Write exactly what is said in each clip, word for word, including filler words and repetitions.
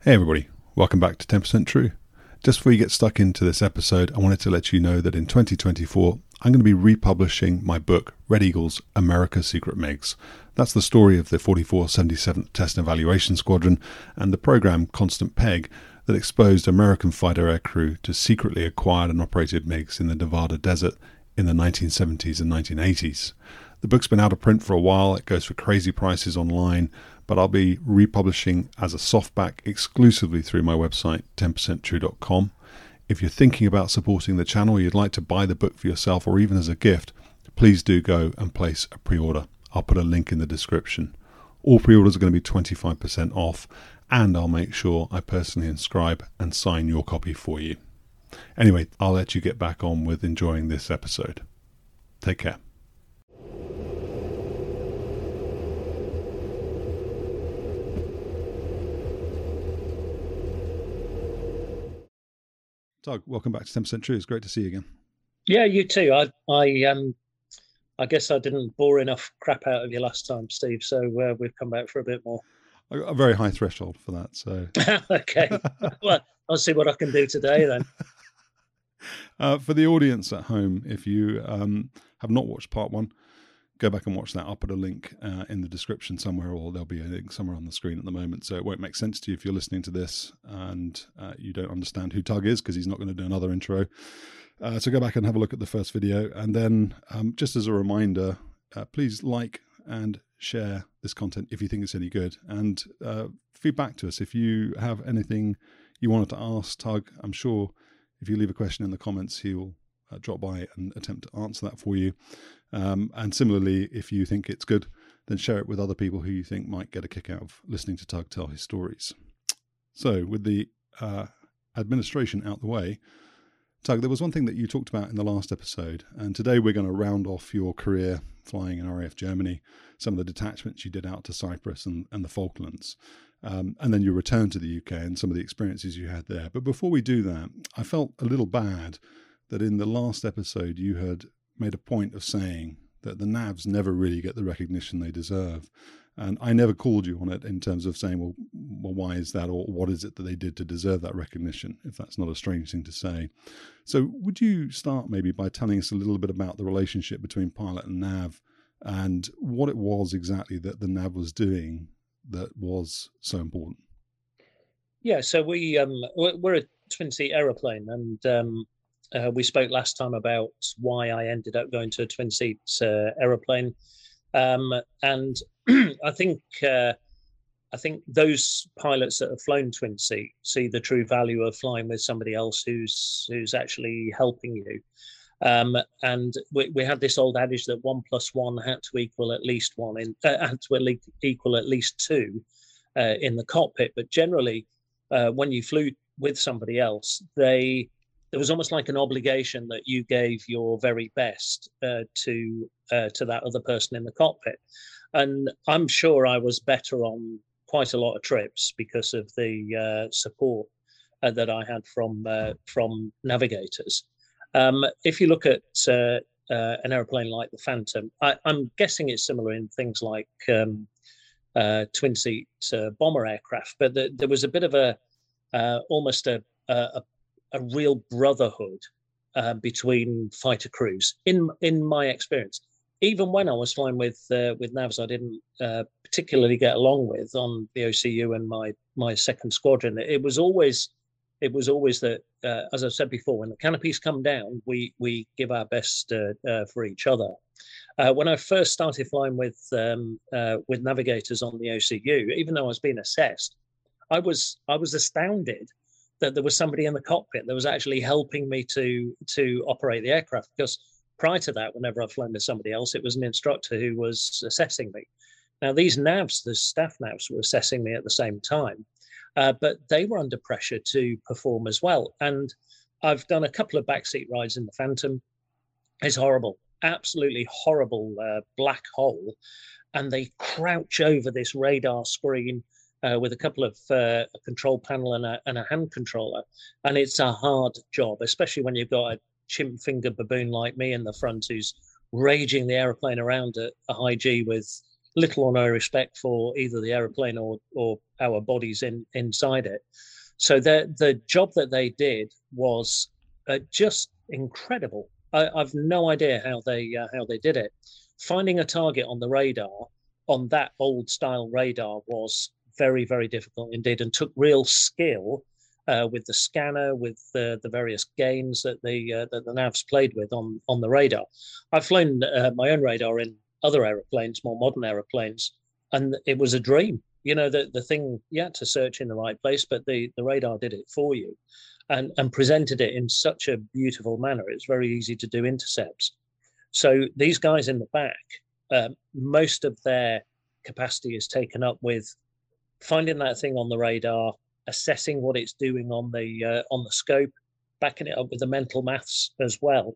Hey everybody, welcome back to ten percent True. Just before you get stuck into this episode, I wanted to let you know that in twenty twenty-four, I'm going to be republishing my book, Red Eagle's America's Secret MiGs. That's the story of the forty-four seventy-seventh Test and Evaluation Squadron and the program Constant Peg that exposed American fighter aircrew to secretly acquired and operated MiGs in the Nevada desert in the nineteen seventies and nineteen eighties. The book's been out of print for a while, it goes for crazy prices online, but I'll be republishing as a softback exclusively through my website, ten percent true dot com. If you're thinking about supporting the channel, or you'd like to buy the book for yourself or even as a gift, please do go and place a pre-order. I'll put a link in the description. All pre-orders are going to be twenty-five percent off, and I'll make sure I personally inscribe and sign your copy for you. Anyway, I'll let you get back on with enjoying this episode. Take care. Doug, welcome back to ten percent True. It's great to see you again. Yeah, you too. I, I, um, I guess I didn't bore enough crap out of you last time, Steve. So uh, we've come back for a bit more. I got a very high threshold for that. So okay, well, I'll see what I can do today then. uh, for the audience at home, if you um, have not watched part one, go back and watch that. I'll put a link uh, in the description somewhere, or there'll be a link somewhere on the screen at the moment. So it won't make sense to you if you're listening to this and uh, you don't understand who Tug is, because he's not going to do another intro. Uh, so go back and have a look at the first video. And then um, just as a reminder, uh, please like and share this content if you think it's any good. And uh, feedback to us. If you have anything you wanted to ask Tug, I'm sure if you leave a question in the comments, he will uh, drop by and attempt to answer that for you. Um, and similarly, if you think it's good, then share it with other people who you think might get a kick out of listening to Tug tell his stories. So with the uh, administration out the way, Tug, there was one thing that you talked about in the last episode, and today we're going to round off your career flying in R A F Germany, some of the detachments you did out to Cyprus and, and the Falklands, um, and then your return to the U K and some of the experiences you had there. But before we do that, I felt a little bad that in the last episode you had made a point of saying that the N A Vs never really get the recognition they deserve. And I never called you on it in terms of saying, well, well, why is that? Or what is it that they did to deserve that recognition, if that's not a strange thing to say. So would you start maybe by telling us a little bit about the relationship between pilot and N A V and what it was exactly that the N A V was doing that was so important? Yeah, so we, um, we're a twin-seat aeroplane, and um, Uh, we spoke last time about why I ended up going to a twin-seat uh, aeroplane, um, and I think uh, I think those pilots that have flown twin-seat see the true value of flying with somebody else who's who's actually helping you. Um, and we, we had this old adage that one plus one had to equal at least one in uh, had to equal at least two uh, in the cockpit. But generally, uh, when you flew with somebody else, they there was almost like an obligation that you gave your very best uh, to uh, to that other person in the cockpit. And I'm sure I was better on quite a lot of trips because of the uh, support uh, that I had from uh, from navigators. Um, if you look at uh, uh, an airplane like the Phantom, I, I'm guessing it's similar in things like um, uh, twin-seat uh, bomber aircraft, but the, there was a bit of a uh, almost a, a a real brotherhood uh, between fighter crews, in in my experience. Even when I was flying with uh, with N A Vs I didn't uh, particularly get along with on the O C U and my my second squadron, it was always it was always that, uh, as I said before, when the canopies come down, we we give our best uh, uh, for each other. Uh, when I first started flying with um, uh, with navigators on the O C U, even though I was being assessed, I was I was astounded that there was somebody in the cockpit that was actually helping me to to operate the aircraft. Because prior to that, whenever I've flown with somebody else, it was an instructor who was assessing me. Now, these N A Vs, the staff N A Vs, were assessing me at the same time, uh, but they were under pressure to perform as well. And I've done a couple of backseat rides in the Phantom. It's horrible, absolutely horrible uh, black hole. And they crouch over this radar screen Uh, with a couple of uh, a control panel and a, and a hand controller. And it's a hard job, especially when you've got a chimp finger baboon like me in the front who's raging the aeroplane around at a high G with little or no respect for either the aeroplane or or our bodies in inside it. So the the job that they did was uh, just incredible. I, I've no idea how they uh, how they did it. Finding a target on the radar on that old style radar was very very difficult indeed, and took real skill uh, with the scanner, with the, the various gains that the uh, that the navs played with on on the radar. I've flown uh, my own radar in other aeroplanes, more modern aeroplanes, and it was a dream. You know, the, the thing, you had to search in the right place, but the, the radar did it for you and, and presented it in such a beautiful manner. It's very easy to do intercepts. So these guys in the back, um, most of their capacity is taken up with finding that thing on the radar, assessing what it's doing on the uh, on the scope, backing it up with the mental maths as well.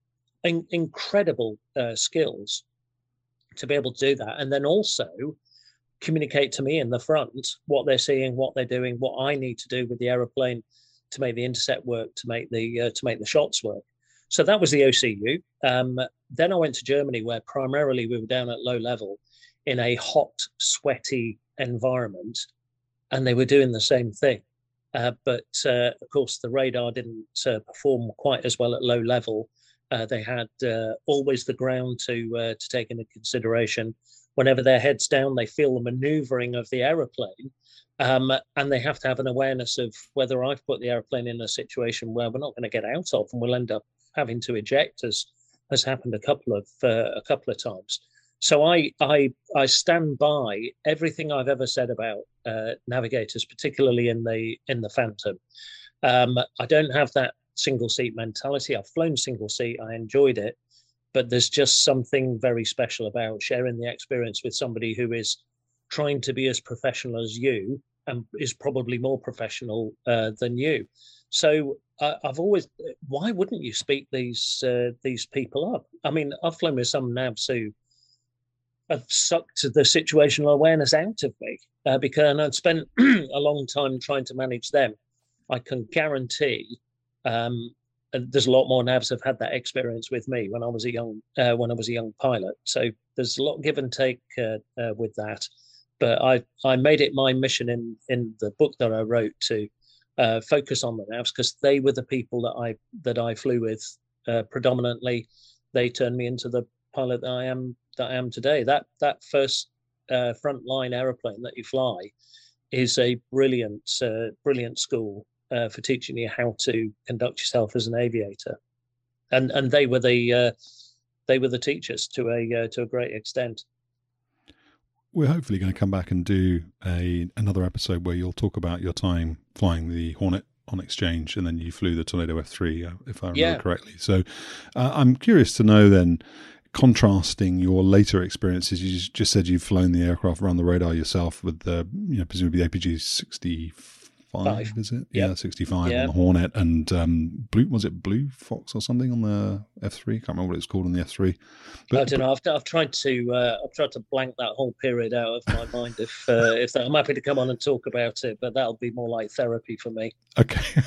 In, incredible uh, skills to be able to do that, and then also communicate to me in the front what they're seeing, what they're doing, what I need to do with the aeroplane to make the intercept work, to make the uh, to make the shots work. So that was the O C U. Um, then I went to Germany, where primarily we were down at low level in a hot, sweaty environment, and they were doing the same thing. Uh, but uh, of course, the radar didn't uh, perform quite as well at low level. Uh, they had uh, always the ground to uh, to take into consideration. Whenever their head's down, they feel the maneuvering of the aeroplane, um, and they have to have an awareness of whether I've put the aeroplane in a situation where we're not going to get out of, and we'll end up having to eject, as has happened a couple of uh, a couple of times. So I I I stand by everything I've ever said about uh, navigators, particularly in the in the Phantom. Um, I don't have that single seat mentality. I've flown single seat. I enjoyed it. But there's just something very special about sharing the experience with somebody who is trying to be as professional as you and is probably more professional uh, than you. So uh, I've always, why wouldn't you speak these uh, these people up? I mean, I've flown with some navs who have sucked the situational awareness out of me uh, because and I'd spent a long time trying to manage them. I can guarantee. Um, And there's a lot more navs have had that experience with me when I was a young uh, when I was a young pilot. So there's a lot of give and take uh, uh, with that. But I I made it my mission in in the book that I wrote to uh, focus on the navs, because they were the people that I that I flew with uh, predominantly. They turned me into the pilot that I am that I am today. That that first uh, frontline aeroplane that you fly is a brilliant uh, brilliant school. Uh, for teaching you how to conduct yourself as an aviator, and and they were the uh, they were the teachers to a uh, to a great extent. We're hopefully going to come back and do a another episode where you'll talk about your time flying the Hornet on exchange, and then you flew the Tornado F three, uh, if I remember yeah. correctly. So uh, I'm curious to know then, contrasting your later experiences. You just said you've flown the aircraft around the radar yourself with the, you know, presumably the A P G sixty-five, Five. Is it? Yep. Yeah, sixty-five yep. on the Hornet, and um, blue was it Blue Fox or something on the F three? Can't remember what it's called on the F three. But, I don't know. I've, I've tried to uh, I've tried to blank that whole period out of my mind. If uh, if that, I'm happy to come on and talk about it, but that'll be more like therapy for me. Okay,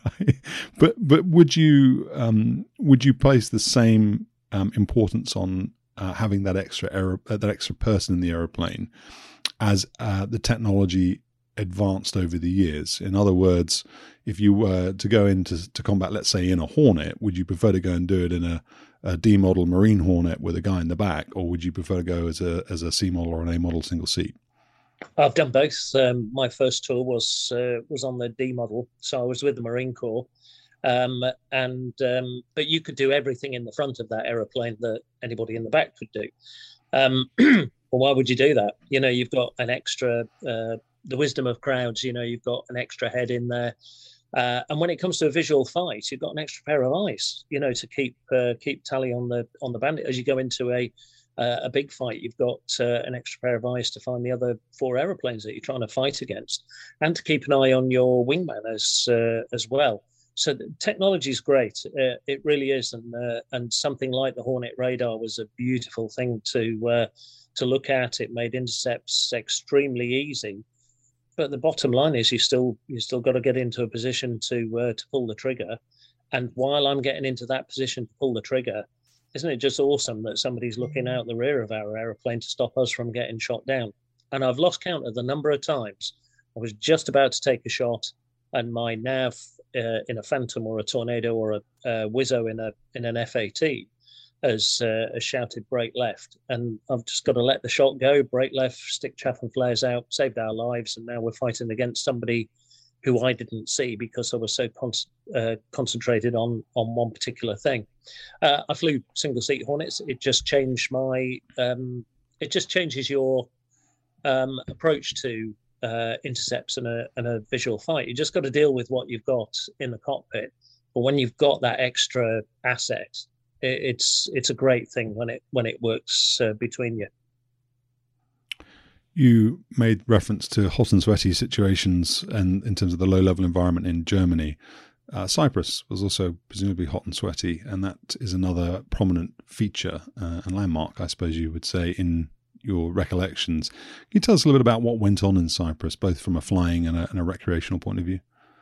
but but would you um, would you place the same um, importance on uh, having that extra aer- uh, that extra person in the aeroplane as uh, the technology advanced over the years? In other words, if you were to go into to combat, let's say in a Hornet, would you prefer to go and do it in a, a D model Marine Hornet with a guy in the back, or would you prefer to go as a as a C model or an A model single seat? I've done both. Um, my first tour was uh, was on the D model, so I was with the Marine Corps, um, and um, but you could do everything in the front of that aeroplane that anybody in the back could do. Um, well, why would you do that? You know, you've got an extra. Uh, the wisdom of crowds, you know, you've got an extra head in there. Uh, and when it comes to a visual fight, you've got an extra pair of eyes, you know, to keep uh, keep tally on the on the bandit. As you go into a uh, a big fight, you've got uh, an extra pair of eyes to find the other four aeroplanes that you're trying to fight against, and to keep an eye on your wingman as uh, as well. So technology is great, uh, it really is, and uh, and something like the Hornet radar was a beautiful thing to uh, to look at. It made intercepts extremely easy. But the bottom line is you still you still got to get into a position to uh, to pull the trigger. And while I'm getting into that position to pull the trigger, isn't it just awesome that somebody's looking out the rear of our aeroplane to stop us from getting shot down? And I've lost count of the number of times I was just about to take a shot, and my nav uh, in a Phantom or a Tornado or a, a Wizzo in a in an F eighteen has, uh, has shouted brake left, and I've just got to let the shot go, brake left, stick chaff and flares out, saved our lives, and now we're fighting against somebody who I didn't see because I was so con- uh, concentrated on on one particular thing. Uh, I flew single seat Hornets. It just changed my. Um, it just changes your um, approach to uh, intercepts and a and a visual fight. You just got to deal with what you've got in the cockpit. But when you've got that extra asset, it, it's it's a great thing when it when it works uh, between you. You made reference to hot and sweaty situations, and in terms of the low-level environment in Germany, uh, Cyprus was also presumably hot and sweaty, and that is another prominent feature uh, and landmark, I suppose you would say, in your recollections. Can you tell us a little bit about what went on in Cyprus, both from a flying and a, and a recreational point of view?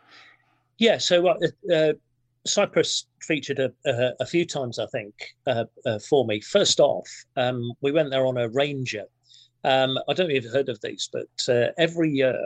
Yeah, so uh, uh, Cyprus featured a, a, a few times, I think, uh, uh, for me. First off, um, we went there on a Ranger. Um, I don't know if you've heard of these, but uh, every year,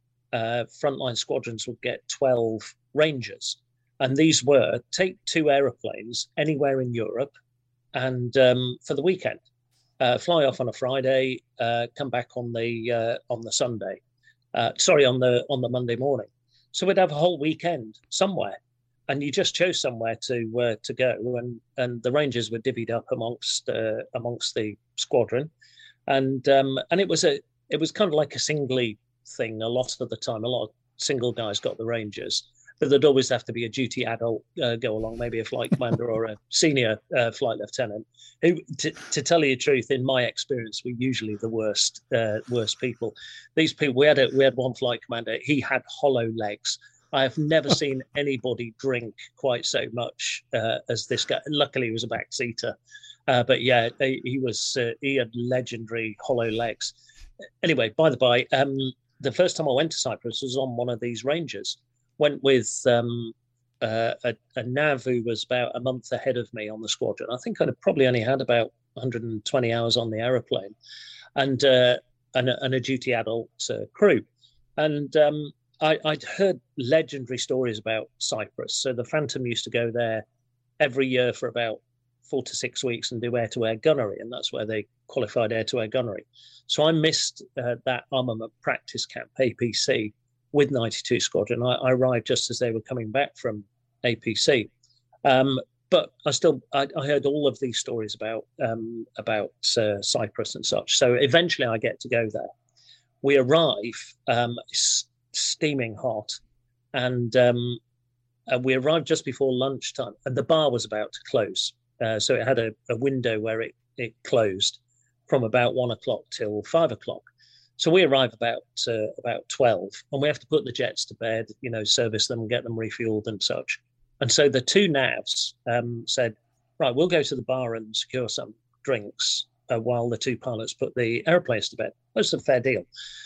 uh, frontline squadrons would get twelve Rangers. And these were take two aeroplanes anywhere in Europe and um, for the weekend, uh, fly off on a Friday, uh, come back on the uh, on the Sunday, uh, sorry, on the on the Monday morning. So we'd have a whole weekend somewhere, and you just chose somewhere to uh, to go. And and the Rangers were divvied up amongst uh, amongst the squadron. And um, and it was a it was kind of like a singly thing a lot of the time. A lot of single guys got the Rangers, but there'd always have to be a duty adult uh, go along, maybe a flight commander or a senior uh, flight lieutenant. Who, to, to tell you the truth, in my experience, were usually the worst uh, worst people. These people, we had a, we had one flight commander. He had hollow legs. I have never seen anybody drink quite so much uh, as this guy. Luckily, he was a backseater. Uh, but yeah, he was uh, he had legendary hollow legs. Anyway, by the by, um, the first time I went to Cyprus was on one of these Rangers. Went with um, uh, a, a nav who was about a month ahead of me on the squadron. I think I'd probably only had about one hundred twenty hours on the aeroplane, and uh, and, a, and a duty adult uh, crew. And um, I, I'd heard legendary stories about Cyprus. So the Phantom used to go there every year for about four to six weeks and do air-to-air gunnery, and that's where they qualified air-to-air gunnery. So I missed uh, that armament practice camp, A P C, with ninety-two Squadron. I, I arrived just as they were coming back from A P C. Um, but I still, I, I heard all of these stories about um, about uh, Cyprus and such. So eventually I get to go there. We arrive, um, it's steaming hot, and um, uh, we arrived just before lunchtime, and the bar was about to close. Uh, so it had a, a window where it, it closed from about one o'clock till five o'clock. So we arrive about uh, about twelve, and we have to put the jets to bed, you know, service them, get them refueled and such. And so the two navs um, said, right, we'll go to the bar and secure some drinks uh, while the two pilots put the airplanes to bed. That's a fair deal.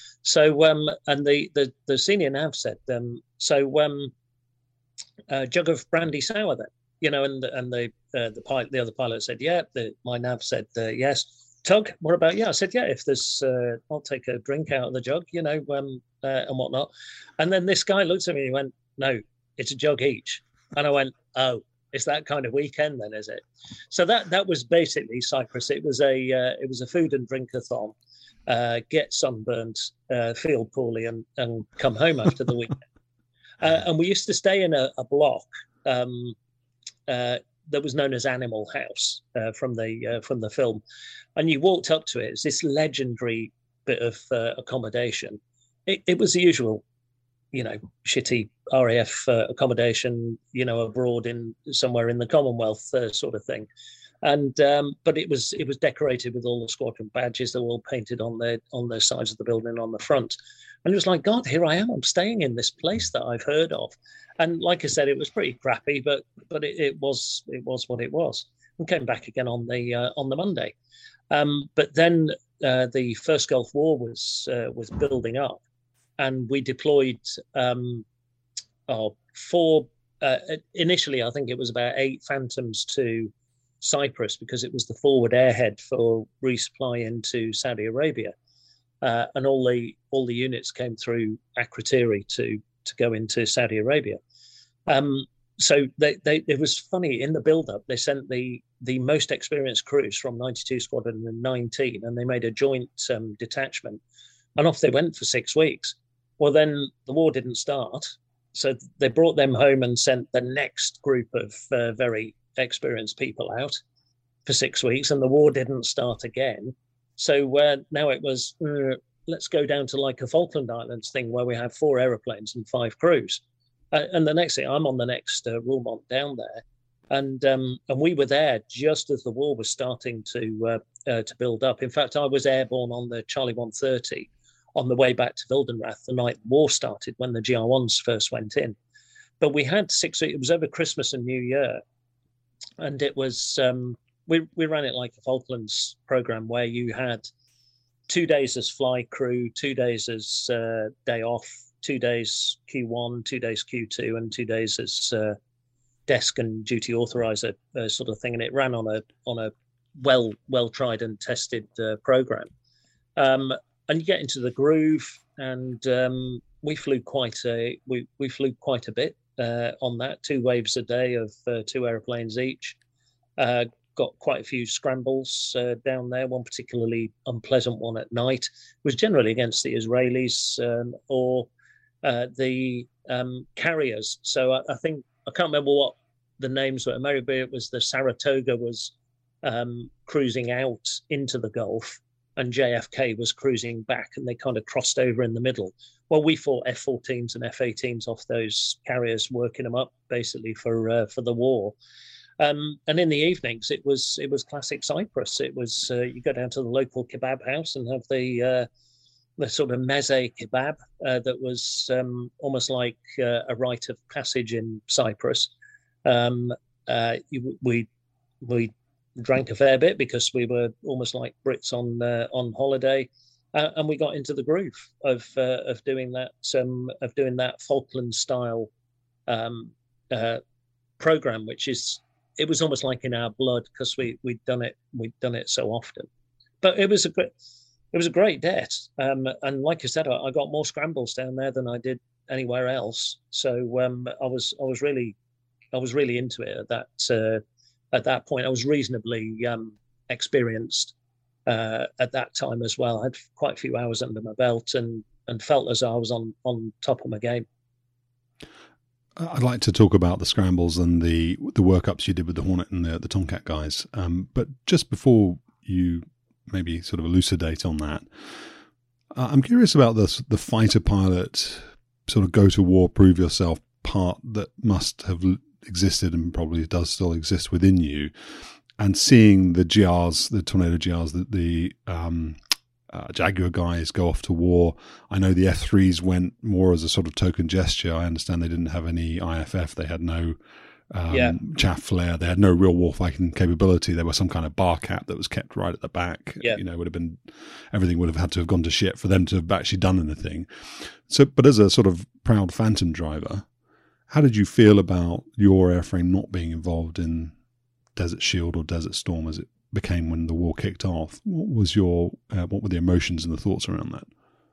So, um, and the, the, the senior nav said, um, so um, a jug of brandy sour then. You know, and the, and the uh, the pilot, the other pilot said, yeah. The, my nav said, uh, yes. Tug, what about you? I said, yeah. If there's, uh, I'll take a drink out of the jug, you know, um, uh, and whatnot. And then this guy looked at me and he went, no, it's a jug each. And I went, oh, it's that kind of weekend then, is it? So that that was basically Cyprus. It was a uh, it was a food and drink-a-thon. Uh, get sunburned, uh, feel poorly, and and come home after the weekend. Uh, and we used to stay in a, a block. Um, Uh, that was known as Animal House uh, from the uh, from the film, and you walked up to it. It's this legendary bit of uh, accommodation. It, it was the usual, you know, shitty R A F uh, accommodation, you know, abroad in somewhere in the Commonwealth uh, sort of thing. And um, but it was it was decorated with all the squadron badges that were all painted on the on the sides of the building on the front. And it was like, God, here I am. I'm staying in this place that I've heard of. And like I said, it was pretty crappy, but but it, it was it was what it was. And came back again on the uh, on the Monday. Um, but then uh, the first Gulf War was uh, was building up, and we deployed um, oh, four. Uh, initially, I think it was about eight Phantoms to Cyprus because it was the forward airhead for resupply into Saudi Arabia, uh, and all the all the units came through Akrotiri to to go into Saudi Arabia. Um, so they, they it was funny in the build-up. They sent the the most experienced crews from ninety-two Squadron and nineteen, and they made a joint um, detachment, and off they went for six weeks. Well, then the war didn't start, so they brought them home and sent the next group of uh, very experienced people out for six weeks, and the war didn't start again. So uh, now it was uh, let's go down to like a Falkland Islands thing where we have four aeroplanes and five crews. Uh, and the next thing, I'm on the next uh, Roermond down there, and um, and we were there just as the war was starting to uh, uh, to build up. In fact, I was airborne on the Charlie one thirty on the way back to Wildenrath the night the war started, when the G R ones first went in. But we had six. It was over Christmas and New Year, and it was um, we we ran it like a Falklands program where you had two days as fly crew, two days as uh, day off, two days Q one, two days Q two, and two days as uh, desk and duty authorizer uh, sort of thing. And it ran on a on a well well tried and tested uh, program. Um, and you get into the groove, and um, we flew quite a we we flew quite a bit uh, on that. Two waves a day of uh, two aeroplanes each. Uh, got quite a few scrambles uh, down there. One particularly unpleasant one at night was generally against the Israelis um, or uh, the um, carriers. So I, I think I can't remember what the names were. Maybe it was the Saratoga was um, cruising out into the Gulf, and J F K was cruising back, and they kind of crossed over in the middle. Well, we fought F fourteens and F eighteens off those carriers, working them up basically for uh, for the war. Um, and in the evenings, it was it was classic Cyprus. It was uh, you go down to the local kebab house and have the uh, the sort of meze kebab uh, that was um, almost like uh, a rite of passage in Cyprus. Um, uh, you, we we drank a fair bit because we were almost like Brits on uh, on holiday, uh, and we got into the groove of uh, of doing that um, of doing that Falkland style um, uh, program, which is. It was almost like in our blood because we we'd done it we'd done it so often. But it was a great it was a great debt. Um, and like I said, I, I got more scrambles down there than I did anywhere else. So um, I was I was really I was really into it at that uh, at that point. I was reasonably um, experienced uh, at that time as well. I had quite a few hours under my belt and and felt as though I was on on top of my game. I'd like to talk about the scrambles and the the workups you did with the Hornet and the, the Tomcat guys. Um, but just before you maybe sort of elucidate on that, uh, I'm curious about this, the fighter pilot sort of go to war, prove yourself part that must have existed and probably does still exist within you. And seeing the G Rs, the Tornado G Rs, the, the um, Uh, Jaguar guys go off to war. I know the F threes went more as a sort of token gesture. I understand they didn't have any I F F. They had no um, yeah. chaff flare. They had no real warfighting capability. There was some kind of bar cap that was kept right at the back. Yeah. You know, would have been everything would have had to have gone to shit for them to have actually done anything. So, but as a sort of proud Phantom driver, how did you feel about your airframe not being involved in Desert Shield or Desert Storm as it became when the war kicked off? What was your uh, what were the emotions and the thoughts around that?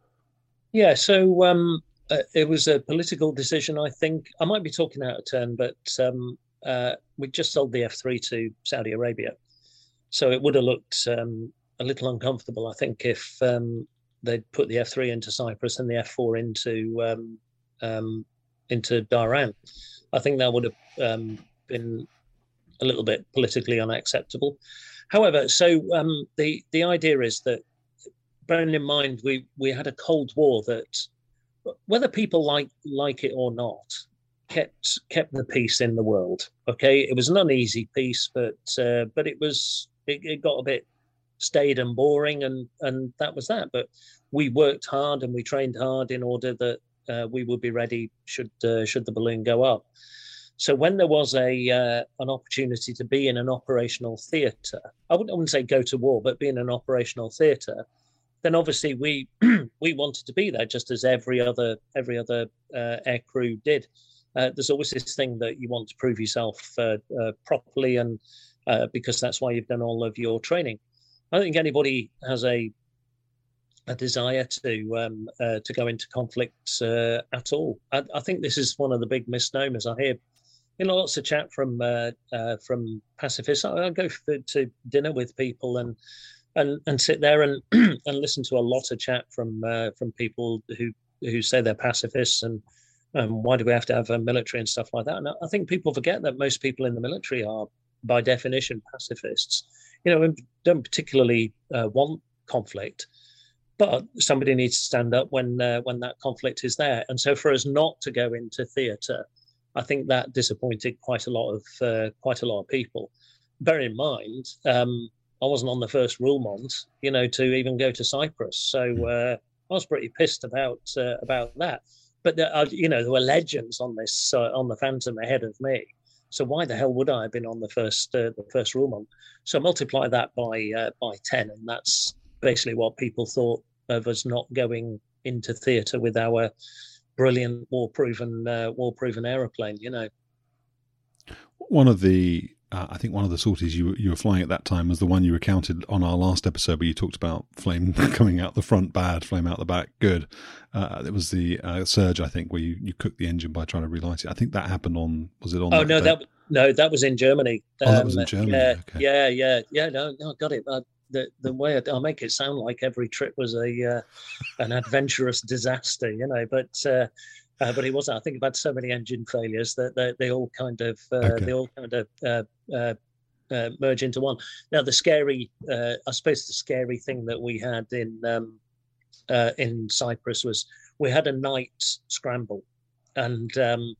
Yeah, so um, uh, it was a political decision. I think I might be talking out of turn, but um, uh, we just sold the F three to Saudi Arabia, so it would have looked um, a little uncomfortable, I think, if um, they'd put the F three into Cyprus and the F four into um, um, into Dhahran. I think that would have um, been a little bit politically unacceptable. However, so um, the the idea is that, bearing in mind we we had a Cold War that, whether people like like it or not, kept kept the peace in the world. Okay, it was an uneasy peace, but uh, but it was it, it got a bit staid and boring, and and that was that. But we worked hard and we trained hard in order that uh, we would be ready should uh, should the balloon go up. So when there was a uh, an opportunity to be in an operational theatre, I wouldn't, I wouldn't say go to war, but be in an operational theatre, then obviously we we wanted to be there, just as every other every other uh, air crew did. Uh, there's always this thing that you want to prove yourself uh, uh, properly, and uh, because that's why you've done all of your training. I don't think anybody has a a desire to um, uh, to go into conflict uh, at all. I, I think this is one of the big misnomers. I hear, you know, lots of chat from uh, uh, from pacifists. I, I go for, to dinner with people and and and sit there and and listen to a lot of chat from uh, from people who who say they're pacifists and um, why do we have to have a military and stuff like that. And I think people forget that most people in the military are, by definition, pacifists. You know, and don't particularly uh, want conflict. But somebody needs to stand up when uh, when that conflict is there. And so for us not to go into theatre, I think that disappointed quite a lot of uh, quite a lot of people. Bear in mind, um, I wasn't on the first Roermond, you know, to even go to Cyprus. So uh, I was pretty pissed about uh, about that. But there are, you know, there were legends on this uh, on the Phantom ahead of me. So why the hell would I have been on the first uh, the first Roermond? So multiply that by uh, by ten, and that's basically what people thought of us not going into theatre with our brilliant war-proven uh, war-proven aeroplane. You know, one of the uh, I think one of the sorties you you were flying at that time was the one you recounted on our last episode, where you talked about flame coming out the front bad, flame out the back good. Uh, it was the uh, Surge, I think, where you, you cooked the engine by trying to relight it. I think that happened on was it on? Oh that no, day? that no, that was in Germany. Oh, um, that was in Germany. Yeah, okay. yeah, yeah, yeah. No, no, got it. Uh, the the way I, I'll make it sound like every trip was a uh, an adventurous disaster, you know, but. Uh, Uh, but it wasn't. I think about so many engine failures that they, they all kind of uh, okay. they all kind of uh, uh, uh, merge into one. Now, the scary, uh, I suppose, the scary thing that we had in um, uh, in Cyprus was we had a night scramble, and um,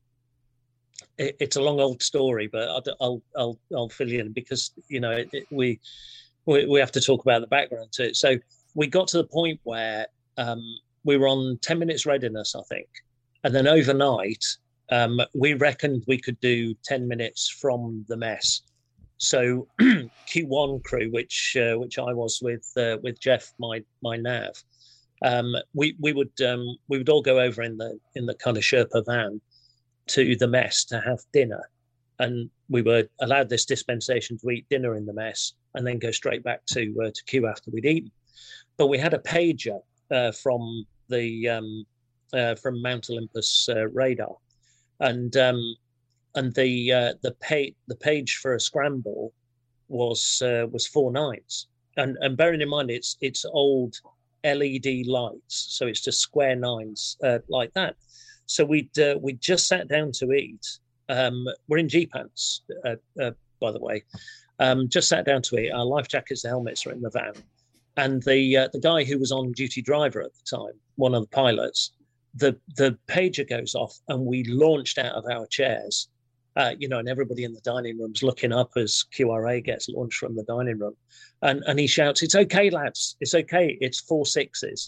it, it's a long old story, but I'll I'll I'll, I'll fill you in because you know it, it, we, we we have to talk about the background to it. So we got to the point where um, we were on ten minutes readiness, I think. And then overnight, um, we reckoned we could do ten minutes from the mess. So Q one crew, which uh, which I was with uh, with Jeff, my my nav, um, we we would um, we would all go over in the in the kind of Sherpa van to the mess to have dinner, and we were allowed this dispensation to eat dinner in the mess and then go straight back to uh, to Q after we'd eaten. But we had a pager uh, from the um, Uh, from Mount Olympus uh, radar, and um, and the uh, the page the page for a scramble was uh, was four nines, and and bearing in mind it's it's old L E D lights, so it's just square nines uh, like that. So we'd uh, we just sat down to eat. Um, we're in G pants, uh, uh, by the way. Um, just sat down to eat. Our life jackets, and helmets are in the van, and the uh, the guy who was on duty driver at the time, one of the pilots. The the pager goes off and we launched out of our chairs, uh, you know, and everybody in the dining room's looking up as Q R A gets launched from the dining room. And and he shouts, "It's okay, lads. It's okay. It's four sixes."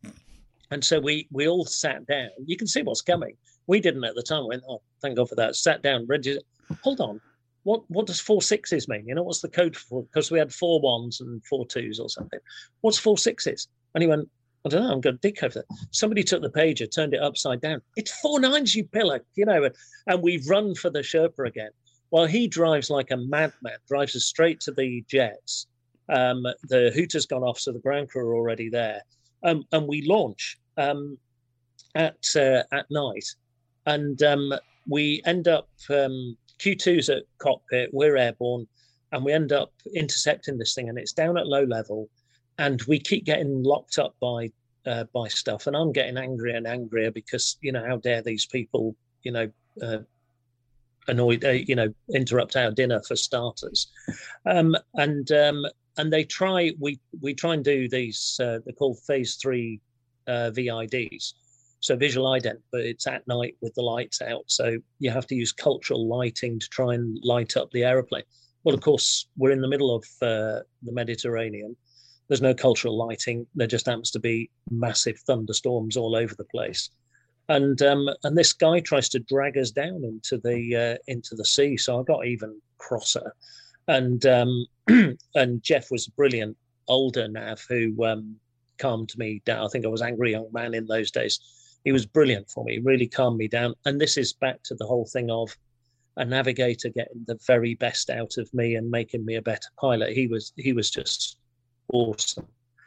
And so we we all sat down. You can see what's coming. We didn't at the time. We went, "Oh, thank God for that." Sat down, ready. Hold on. What what does four sixes mean? You know, what's the code for? Because we had four ones and four twos or something. What's four sixes? And he went, I don't know, I'm going to dig over that. Somebody took the pager, turned it upside down. It's four nines, you pillock, you know, and, and we've run for the Sherpa again. While he drives like a madman, drives us straight to the jets. Um, the hooter's gone off, so the ground crew are already there. Um, and we launch um, at uh, at night. And um, we end up, um, Q two's at cockpit, we're airborne, and we end up intercepting this thing, and it's down at low level. And we keep getting locked up by uh, by stuff, and I'm getting angrier and angrier because you know how dare these people, you know, uh, annoyed, uh, you know, interrupt our dinner for starters, um, and um, and they try we we try and do these uh, they're called phase three uh, V I Ds, so visual ident, but it's at night with the lights out, so you have to use cultural lighting to try and light up the aeroplane. Well, of course, we're in the middle of uh, the Mediterranean. There's no cultural lighting. There just happens to be massive thunderstorms all over the place, and um, and this guy tries to drag us down into the uh, into the sea. So I got even crosser, and um, and Jeff was a brilliant older nav who um, calmed me down. I think I was angry young man in those days. He was brilliant for me. He really calmed me down. And this is back to the whole thing of a navigator getting the very best out of me and making me a better pilot. He was he was just awesome.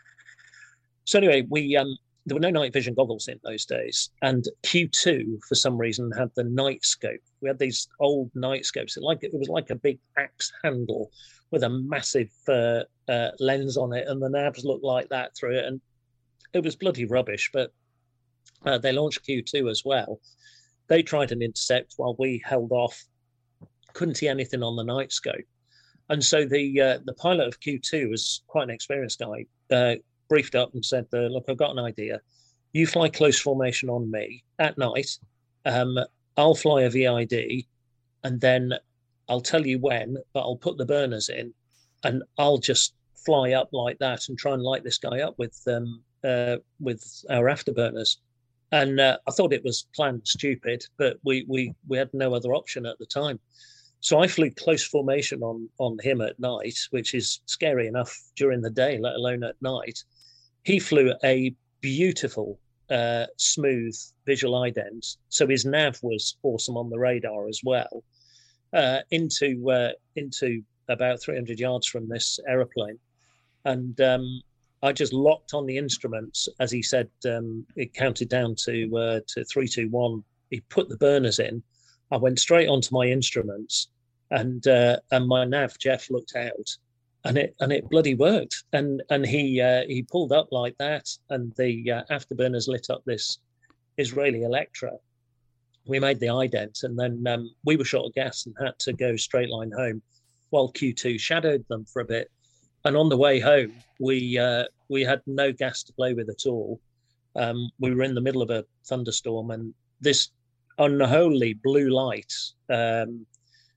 So anyway, we um, there were no night vision goggles in those days, and Q two for some reason had the night scope. We had these old night scopes. It like it was like a big axe handle with a massive uh, uh, lens on it, and the navs looked like that through it, and it was bloody rubbish. But uh, they launched Q two as well. They tried an intercept while we held off. Couldn't see anything on the night scope, and so the uh, the pilot of Q two was quite an experienced guy. Uh, briefed up and said, uh, look, I've got an idea. You fly close formation on me at night. Um, I'll fly a V I D, and then I'll tell you when, but I'll put the burners in, and I'll just fly up like that and try and light this guy up with um, uh, with our afterburners. And uh, I thought it was planned stupid, but we we we had no other option at the time. So I flew close formation on on him at night, which is scary enough during the day, let alone at night. He flew a beautiful, uh, smooth visual ident, so his nav was awesome on the radar as well. Uh, into uh, into about three hundred yards from this aeroplane, and um, I just locked on the instruments as he said. Um, it counted down to uh, to three, two, one. He put the burners in. I went straight onto my instruments, and uh, and my nav Jeff looked out. And it and it bloody worked, and and he uh, he pulled up like that, and the uh, afterburners lit up this Israeli Electra. We made the ident, and then um, we were short of gas and had to go straight line home, while Q two shadowed them for a bit. And on the way home, we uh, we had no gas to play with at all. Um, we were in the middle of a thunderstorm, and this unholy blue light. Um,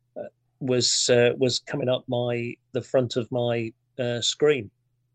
was uh, was coming up my the front of my uh, screen,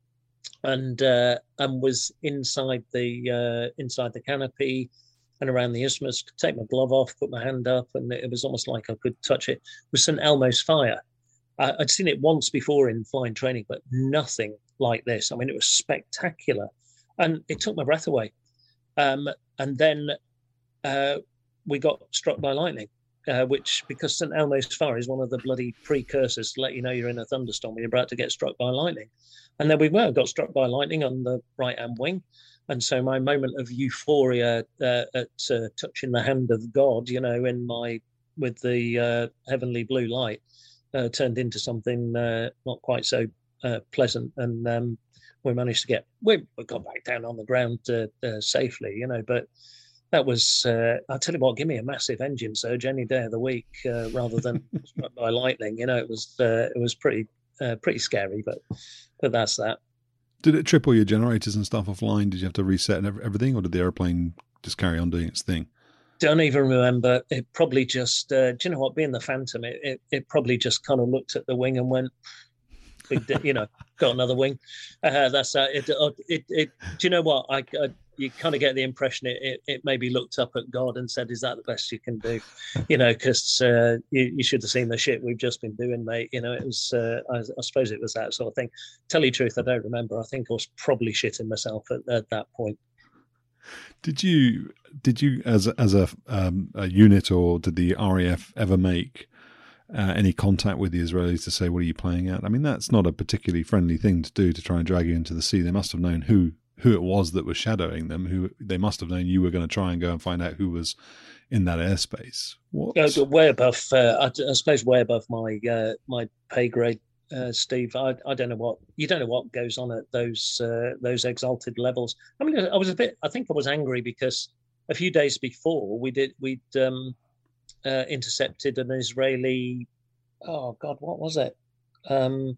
and uh, and was inside the uh, inside the canopy and around the isthmus. Could take my glove off, put my hand up, and it was almost like I could touch it. It was Saint Elmo's fire. I, I'd seen it once before in flying training, but nothing like this. I mean, it was spectacular, and it took my breath away. Um, and then uh, we got struck by lightning. Uh, which, because Saint Elmo's fire is one of the bloody precursors to let you know you're in a thunderstorm, you're about to get struck by lightning. And then we were, got struck by lightning on the right-hand wing. And so my moment of euphoria uh, at uh, touching the hand of God, you know, in my, with the uh, heavenly blue light, uh, turned into something uh, not quite so uh, pleasant. And um, we managed to get, we, we got back down on the ground uh, uh, safely, you know, but that was, uh, I'll tell you what, give me a massive engine surge any day of the week uh, rather than struck by lightning. You know, it was uh, it was pretty uh, pretty scary, but but that's that. Did it trip all your generators and stuff offline? Did you have to reset everything, or did the airplane just carry on doing its thing? Don't even remember. It probably just, uh, do you know what, being the Phantom, it, it, it probably just kind of looked at the wing and went, you know, got another wing. Uh, that's uh, it, it, it. Do you know what? I, I you kind of get the impression it, it, it maybe looked up at God and said, "Is that the best you can do?" You know, because uh, you, you should have seen the shit we've just been doing, mate. You know, it was. Uh, I, I suppose it was that sort of thing. Tell you the truth, I don't remember. I think I was probably shitting myself at, at that point. Did you? Did you, as a, as a, um, a unit, or did the R A F ever make Uh, any contact with the Israelis to say, what are you playing at? I mean, that's not a particularly friendly thing to do, to try and drag you into the sea. They must have known who who it was that was shadowing them. Who they must have known you were going to try and go and find out who was in that airspace. What? Uh, way above, uh, I, I suppose, way above my uh, my pay grade, uh, Steve. I, I don't know what you don't know what goes on at those uh, those exalted levels. I mean, I was a bit. I think I was angry because a few days before we did we'd. Um, Uh, intercepted an Israeli, oh God, what was it? Um,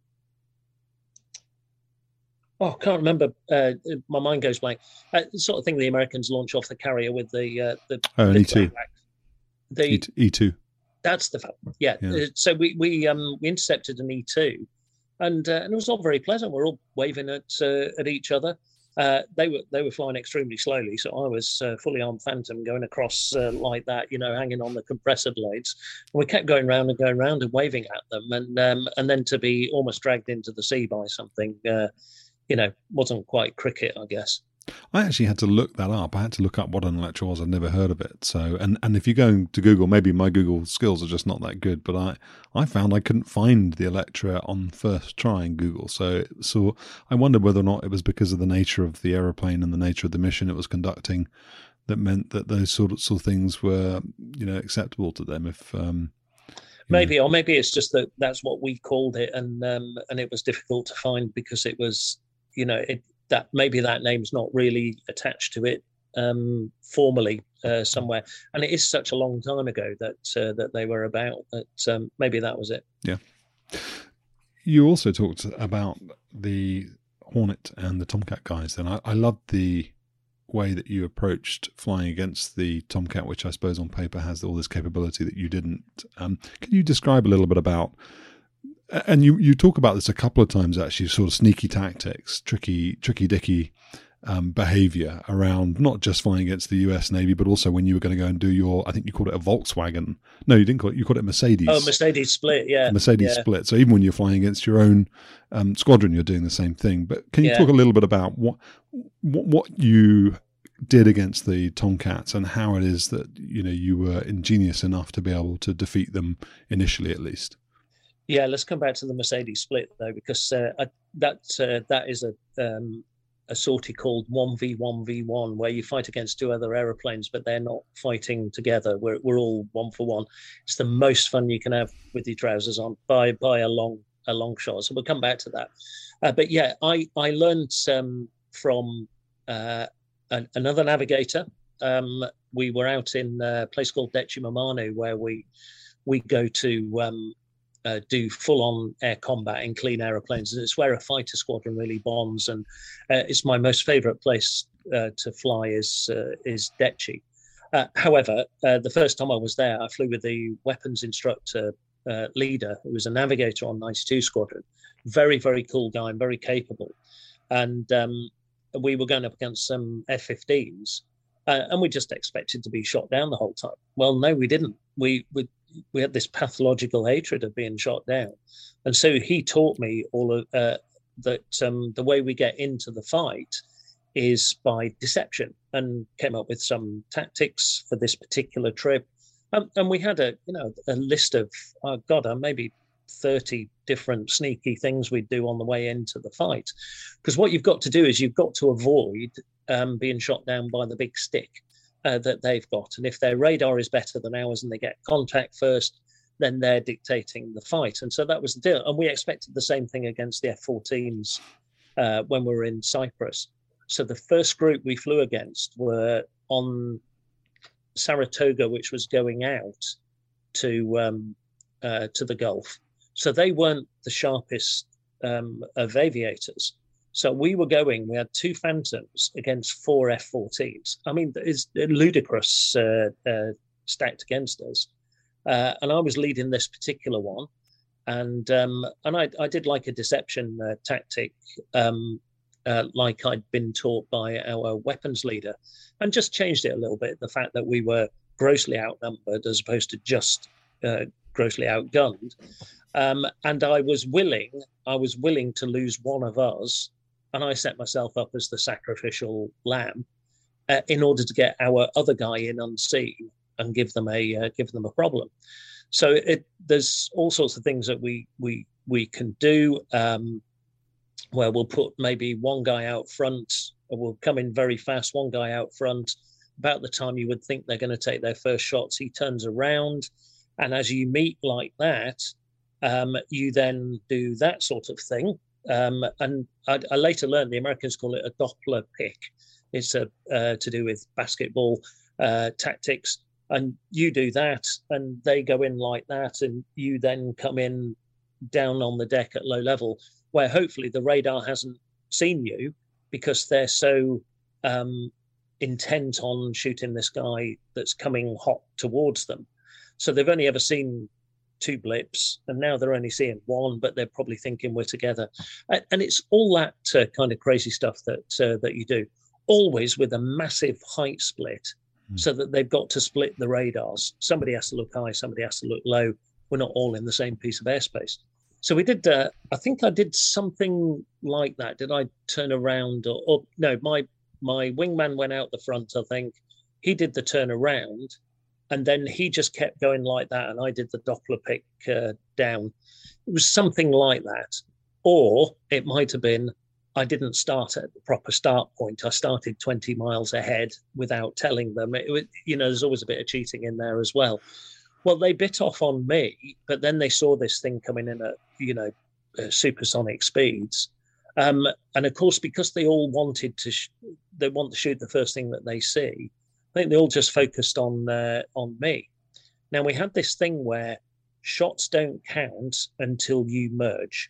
oh, I can't remember. Uh, my mind goes blank. Uh, the sort of thing the Americans launch off the carrier with the uh, the oh, an E two. The E two. That's the yeah. yeah. Uh, so we we um we intercepted an E two, and uh, and it was all very pleasant. We're all waving at uh, at each other. Uh, they were they were flying extremely slowly, so I was uh, fully armed Phantom going across uh, like that, you know, hanging on the compressor blades. And we kept going round and going round and waving at them, and um, and then to be almost dragged into the sea by something, uh, you know, wasn't quite cricket, I guess. I actually had to look that up. I had to look up what an Electra was. I'd never heard of it. So, and, and if you go to Google, maybe my Google skills are just not that good, but I, I found I couldn't find the Electra on first try in Google. So, so I wondered whether or not it was because of the nature of the aeroplane and the nature of the mission it was conducting that meant that those sort of, sort of things were, you know, acceptable to them. If um, maybe, know. Or maybe it's just that that's what we called it, and um, and it was difficult to find because it was, you know, it. That maybe that name's not really attached to it um, formally uh, somewhere, and it is such a long time ago that uh, that they were about that um, maybe that was it. Yeah. You also talked about the Hornet and the Tomcat guys. Then I, I loved the way that you approached flying against the Tomcat, which I suppose on paper has all this capability that you didn't. Um, can you describe a little bit about? And you, you talk about this a couple of times, actually, sort of sneaky tactics, tricky, tricky dicky um, behavior around not just flying against the U S Navy, but also when you were going to go and do your, I think you called it a Volkswagen. No, you didn't call it, you called it Mercedes. Oh, Mercedes split, yeah. Mercedes yeah. split. So even when you're flying against your own um, squadron, you're doing the same thing. But can you yeah. talk a little bit about what, what what you did against the Tomcats and how it is that, you know, you were ingenious enough to be able to defeat them initially, at least? Yeah, let's come back to the Mercedes split though, because uh, I, that uh, that is a um, a sortie called one v one v one, where you fight against two other aeroplanes, but they're not fighting together. We're we're all one for one. It's the most fun you can have with your trousers on by by a long a long shot. So we'll come back to that. Uh, but yeah, I I learned um, from uh, an, another navigator. Um, we were out in a place called Decimomannu, where we we go to. Um, Uh, do full-on air combat in clean aeroplanes. And it's where a fighter squadron really bonds. And uh, it's my most favourite place uh, to fly is uh, is Deci. Uh, however, uh, the first time I was there, I flew with the weapons instructor uh, leader, who was a navigator on ninety-two Squadron. Very, very cool guy and very capable. And um, we were going up against some F fifteens. Uh, and we just expected to be shot down the whole time. Well, no, we didn't. We we we had this pathological hatred of being shot down, and so he taught me all of uh, that. Um, the way we get into the fight is by deception, and came up with some tactics for this particular trip. Um, and we had a you know a list of oh God, uh, maybe thirty different sneaky things we'd do on the way into the fight, because what you've got to do is you've got to avoid um, being shot down by the big stick uh, that they've got. And if their radar is better than ours and they get contact first, then they're dictating the fight. And so that was the deal. And we expected the same thing against the F fourteens uh, when we were in Cyprus. So the first group we flew against were on Saratoga, which was going out to um, uh, to the Gulf. So they weren't the sharpest um, of aviators. So we were going, we had two Phantoms against four F fourteens. I mean, it's ludicrous uh, uh, stacked against us. Uh, and I was leading this particular one. And um, and I, I did like a deception uh, tactic, um, uh, like I'd been taught by our weapons leader, and just changed it a little bit. The fact that we were grossly outnumbered as opposed to just uh, grossly outgunned. Um, and I was willing, I was willing to lose one of us, and I set myself up as the sacrificial lamb uh, in order to get our other guy in unseen and give them a uh, give them a problem. So it, there's all sorts of things that we we we can do, um, where we'll put maybe one guy out front, or we'll come in very fast, one guy out front. About the time you would think they're going to take their first shots, he turns around, and as you meet like that, um, you then do that sort of thing. Um, and I, I later learned the Americans call it a Doppler pick. It's a, uh, to do with basketball uh, tactics. And you do that, and they go in like that, and you then come in down on the deck at low level, where hopefully the radar hasn't seen you because they're so um, intent on shooting this guy that's coming hot towards them. So they've only ever seen two blips, and now they're only seeing one, but they're probably thinking we're together. And it's all that uh, kind of crazy stuff that uh, that you do, always with a massive height split. So that they've got to split the radars. Somebody has to look high, somebody has to look low. We're not all in the same piece of airspace. So we did, uh, I think I did something like that. Did I turn around or, or no, my my wingman went out the front, I think. He did the turn around, and then he just kept going like that, and I did the Doppler pick uh, down. It was something like that. Or it might have been I didn't start at the proper start point. I started twenty miles ahead without telling them. It was, you know, there's always a bit of cheating in there as well. Well, they bit off on me, but then they saw this thing coming in at, you know, uh, supersonic speeds. Um, and of course, because they all wanted to, sh- they want to shoot the first thing that they see. I think they all just focused on uh, on me. Now, we had this thing where shots don't count until you merge.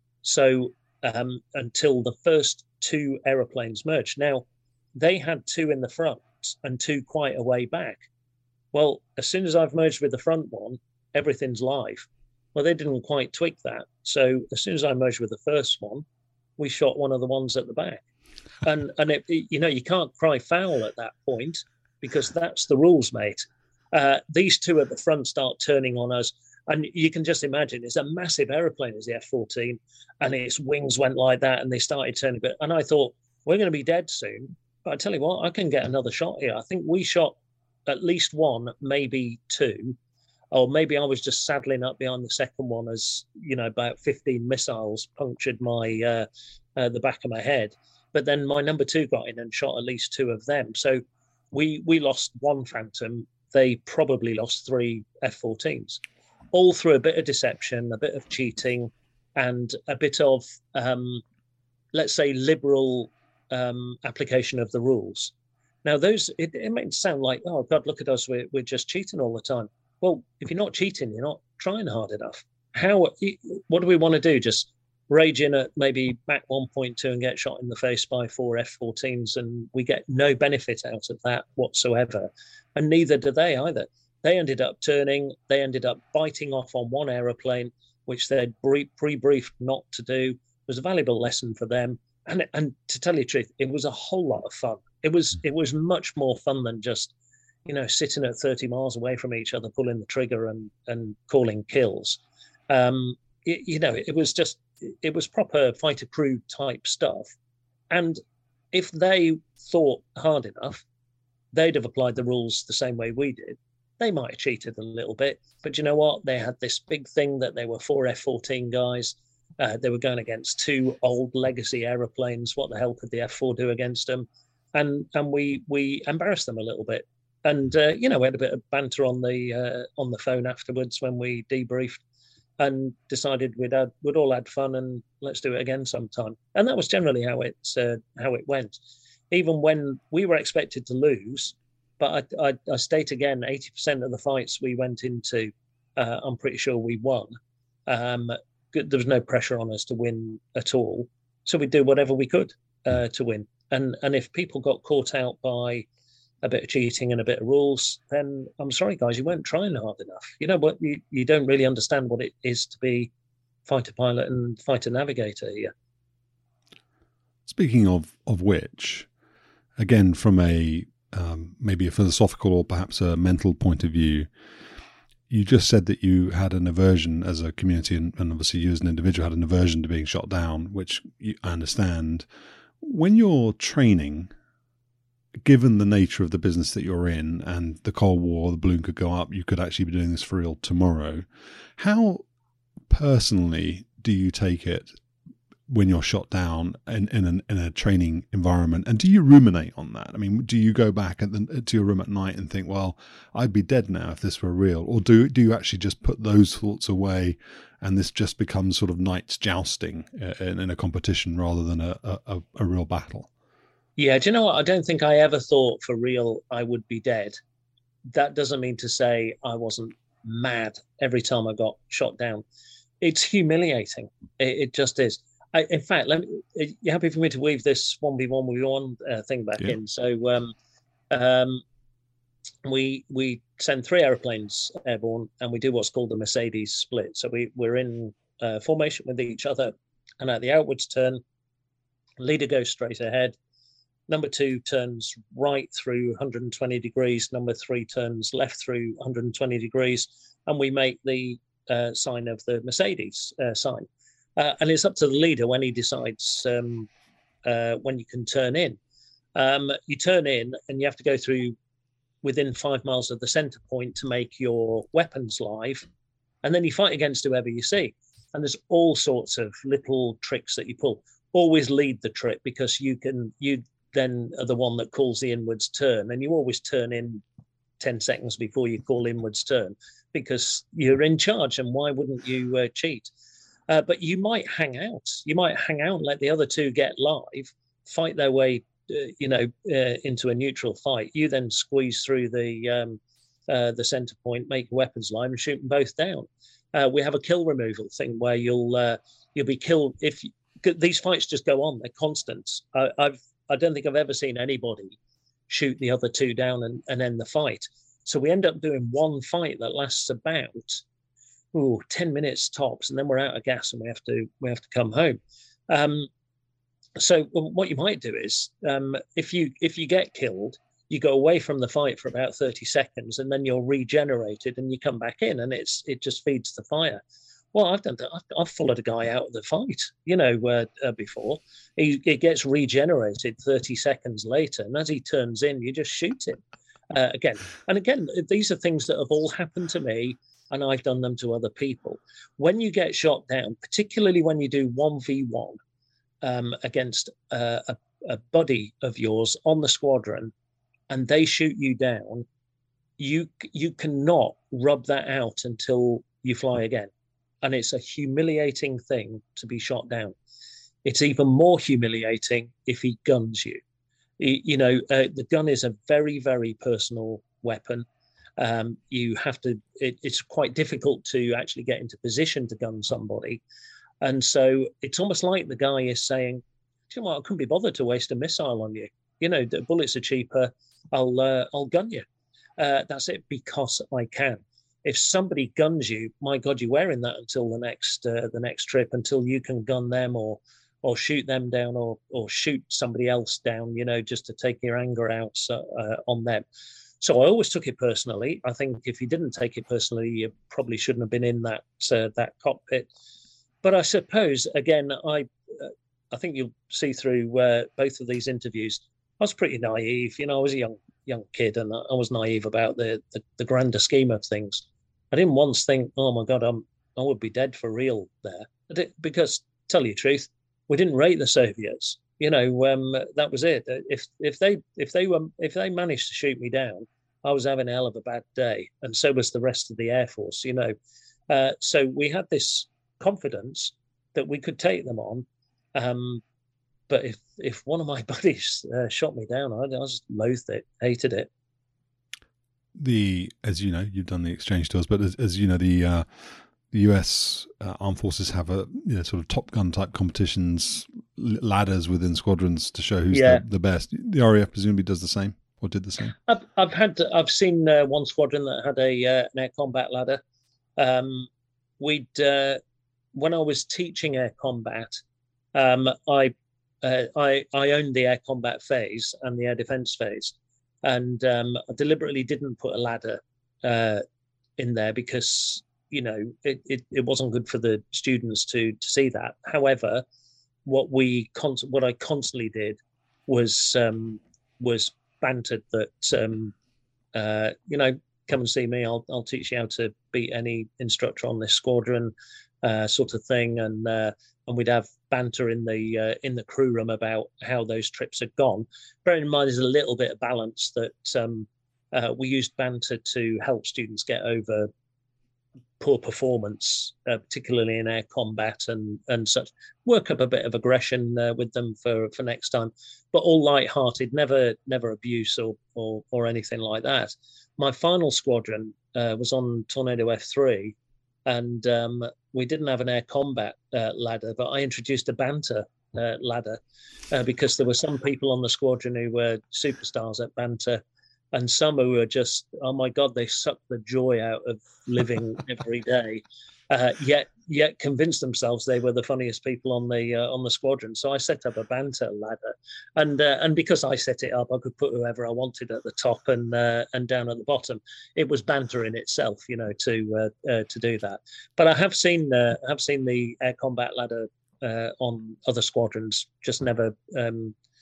So um, until the first two aeroplanes merged. Now, they had two in the front and two quite a way back. Well, as soon as I've merged with the front one, everything's live. Well, they didn't quite tweak that. So as soon as I merged with the first one, we shot one of the ones at the back. And, and it, you know, you can't cry foul at that point because that's the rules, mate. Uh, these two at the front start turning on us. And you can just imagine it's a massive aeroplane, it's the F fourteen, and its wings went like that, and they started turning. But and I thought we're going to be dead soon. But I tell you what, I can get another shot here. I think we shot at least one, maybe two, or maybe I was just saddling up behind the second one as you know about fifteen missiles punctured my uh, uh, the back of my head. But then my number two got in and shot at least two of them. So we we lost one Phantom. They probably lost three F fourteens. All through a bit of deception, a bit of cheating, and a bit of, um, let's say, liberal um, application of the rules. Now, those, it, it may sound like, oh, God, look at us, we're, we're just cheating all the time. Well, if you're not cheating, you're not trying hard enough. How? What do we want to do? Just rage in at maybe Mach one point two and get shot in the face by four F fourteens, and we get no benefit out of that whatsoever. And neither do they either. They ended up turning, they ended up biting off on one aeroplane, which they'd pre-briefed not to do. It was a valuable lesson for them. And, and to tell you the truth, it was a whole lot of fun. It was it was much more fun than just, you know, sitting at thirty miles away from each other, pulling the trigger and, and calling kills. Um, it, you know, it was just, it was proper fighter crew type stuff. And if they thought hard enough, they'd have applied the rules the same way we did. They might have cheated a little bit, but you know what? They had this big thing that they were four F fourteen guys. Uh, they were going against two old legacy aeroplanes. What the hell could the F four do against them? And and we we embarrassed them a little bit. And uh, you know, we had a bit of banter on the uh, on the phone afterwards when we debriefed, and decided we'd had, we'd all had fun and let's do it again sometime. And that was generally how it uh, how it went. Even when we were expected to lose. But I, I, I state again, eighty percent of the fights we went into, uh, I'm pretty sure we won. Um, there was no pressure on us to win at all. So we'd do whatever we could uh, to win. And and if people got caught out by a bit of cheating and a bit of rules, then I'm sorry, guys, you weren't trying hard enough. You know what? You, you don't really understand what it is to be fighter pilot and fighter navigator here. Speaking of, of which, again, from a Um, maybe a philosophical or perhaps a mental point of view, you just said that you had an aversion as a community, and, and obviously you as an individual had an aversion to being shot down, which you, I understand. When you're training, given the nature of the business that you're in and the Cold War, the balloon could go up, you could actually be doing this for real tomorrow. How personally do you take it when you're shot down in, in, an, in a training environment? And do you ruminate on that? I mean, do you go back at the, to your room at night and think, well, I'd be dead now if this were real? Or do, do you actually just put those thoughts away and this just becomes sort of knights jousting in, in a competition rather than a, a, a real battle? Yeah, do you know what? I don't think I ever thought for real I would be dead. That doesn't mean to say I wasn't mad every time I got shot down. It's humiliating. It, it just is. I, in fact, let me, are you happy for me to weave this one v one v one uh, thing back yeah. in? So um, um, we we send three airplanes airborne, and we do what's called the Mercedes split. So we, we're in uh, formation with each other, and at the outwards turn, leader goes straight ahead. Number two turns right through one hundred twenty degrees. Number three turns left through one hundred twenty degrees, and we make the uh, sign of the Mercedes uh, sign. Uh, and it's up to the leader when he decides um, uh, when you can turn in. Um, you turn in and you have to go through within five miles of the center point to make your weapons live. And then you fight against whoever you see. And there's all sorts of little tricks that you pull. Always lead the trip, because you can, you then are the one that calls the inwards turn. And you always turn in ten seconds before you call inwards turn, because you're in charge. And why wouldn't you uh, cheat? Uh, but you might hang out. You might hang out and let the other two get live, fight their way Uh, you know, uh, into a neutral fight. You then squeeze through the um, uh, the center point, make weapons live, and shoot them both down. Uh, we have a kill removal thing where you'll uh, you'll be killed if you, these fights just go on. They're constant. I, I've I don't think I've ever seen anybody shoot the other two down and, and end the fight. So we end up doing one fight that lasts about ooh, ten minutes tops, and then we're out of gas and we have to we have to come home. Um, So what you might do is, um, if you if you get killed, you go away from the fight for about thirty seconds, and then you're regenerated, and you come back in, and it's it just feeds the fire. Well, I've done that. I've, I've followed a guy out of the fight, you know, uh, uh, before. He, he gets regenerated thirty seconds later, and as he turns in, you just shoot him uh, again. And again, these are things that have all happened to me, and I've done them to other people. When you get shot down, particularly when you do one v one, Um, against uh, a, a buddy of yours on the squadron, and they shoot you down, you you cannot rub that out until you fly again. And it's a humiliating thing to be shot down. It's even more humiliating if he guns you. You, you know, uh, the gun is a very, very personal weapon. Um, you have to, it, it's quite difficult to actually get into position to gun somebody. And so it's almost like the guy is saying, you know what, I couldn't be bothered to waste a missile on you. You know, the bullets are cheaper. I'll uh, I'll gun you. Uh, that's it, because I can. If somebody guns you, my God, you're wearing that until the next uh, the next trip, until you can gun them or or shoot them down or or shoot somebody else down. You know, just to take your anger out uh, on them. So I always took it personally. I think if you didn't take it personally, you probably shouldn't have been in that uh, that cockpit. But I suppose, again, I uh, I think you'll see through uh, both of these interviews, I was pretty naive. You know, I was a young young kid, and I was naive about the, the, the grander scheme of things. I didn't once think, oh, my God, I'm, I would be dead for real there. Did, because, tell you the truth, we didn't rate the Soviets. You know, um, that was it. If if they if they were if they managed to shoot me down, I was having a hell of a bad day, and so was the rest of the Air Force. You know, uh, so we had this confidence that we could take them on, um, but if if one of my buddies uh, shot me down, I, I just loathed it, hated it. The as you know, you've done the exchange tours, but as, as you know, the uh, the U S uh, armed forces have a you know, sort of Top Gun type competitions, ladders within squadrons to show who's yeah. the, the best. The R A F presumably does the same or did the same. I've I've had I've seen uh, one squadron that had a uh, an air combat ladder. Um, we'd uh, when I was teaching air combat, um, I, uh, I I owned the air combat phase and the air defense phase, and um, I deliberately didn't put a ladder uh, in there because you know it, it, it wasn't good for the students to to see that. However, what we con- what I constantly did was um, was bantered that um, uh, you know come and see me. I'll I'll teach you how to beat any instructor on this squadron. Uh, sort of thing, and uh, and we'd have banter in the uh, in the crew room about how those trips had gone. Bearing in mind, there's a little bit of balance that um, uh, we used banter to help students get over poor performance, uh, particularly in air combat and and such. Work up a bit of aggression uh, with them for, for next time, but all light-hearted, never never abuse or or, or anything like that. My final squadron uh, was on Tornado F three. And um, we didn't have an air combat uh, ladder, but I introduced a banter uh, ladder uh, because there were some people on the squadron who were superstars at banter, and some who were just, oh my God, they sucked the joy out of living every day. Uh, yet, yet convinced themselves they were the funniest people on the uh, on the squadron. So I set up a banter ladder, and uh, and because I set it up, I could put whoever I wanted at the top and uh, and down at the bottom. It was banter in itself, you know, to uh, uh, to do that. But I have seen uh, I have seen the air combat ladder uh, on other squadrons, just never um,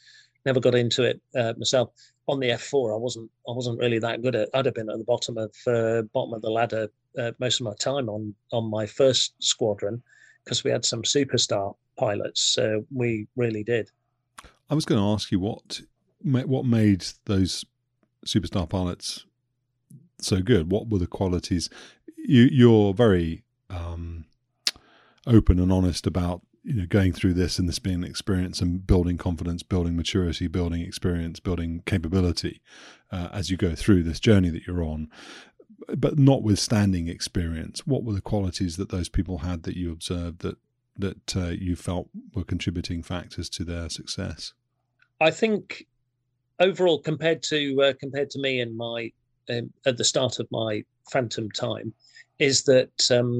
never got into it uh, myself. On the F four, I wasn't I wasn't really that good at. I'd have been at the bottom of uh, bottom of the ladder uh, most of my time on on my first squadron, because we had some superstar pilots. Uh, we really did. I was going to ask you what what made those superstar pilots so good. What were the qualities? You, you're very um, open and honest about, you know, going through this and this being an experience and building confidence, building maturity, building experience, building capability uh, as you go through this journey that you're on. But notwithstanding experience, what were the qualities that those people had that you observed that that uh, you felt were contributing factors to their success? I think overall, compared to uh, compared to me and my um, at the start of my Phantom time, is that um,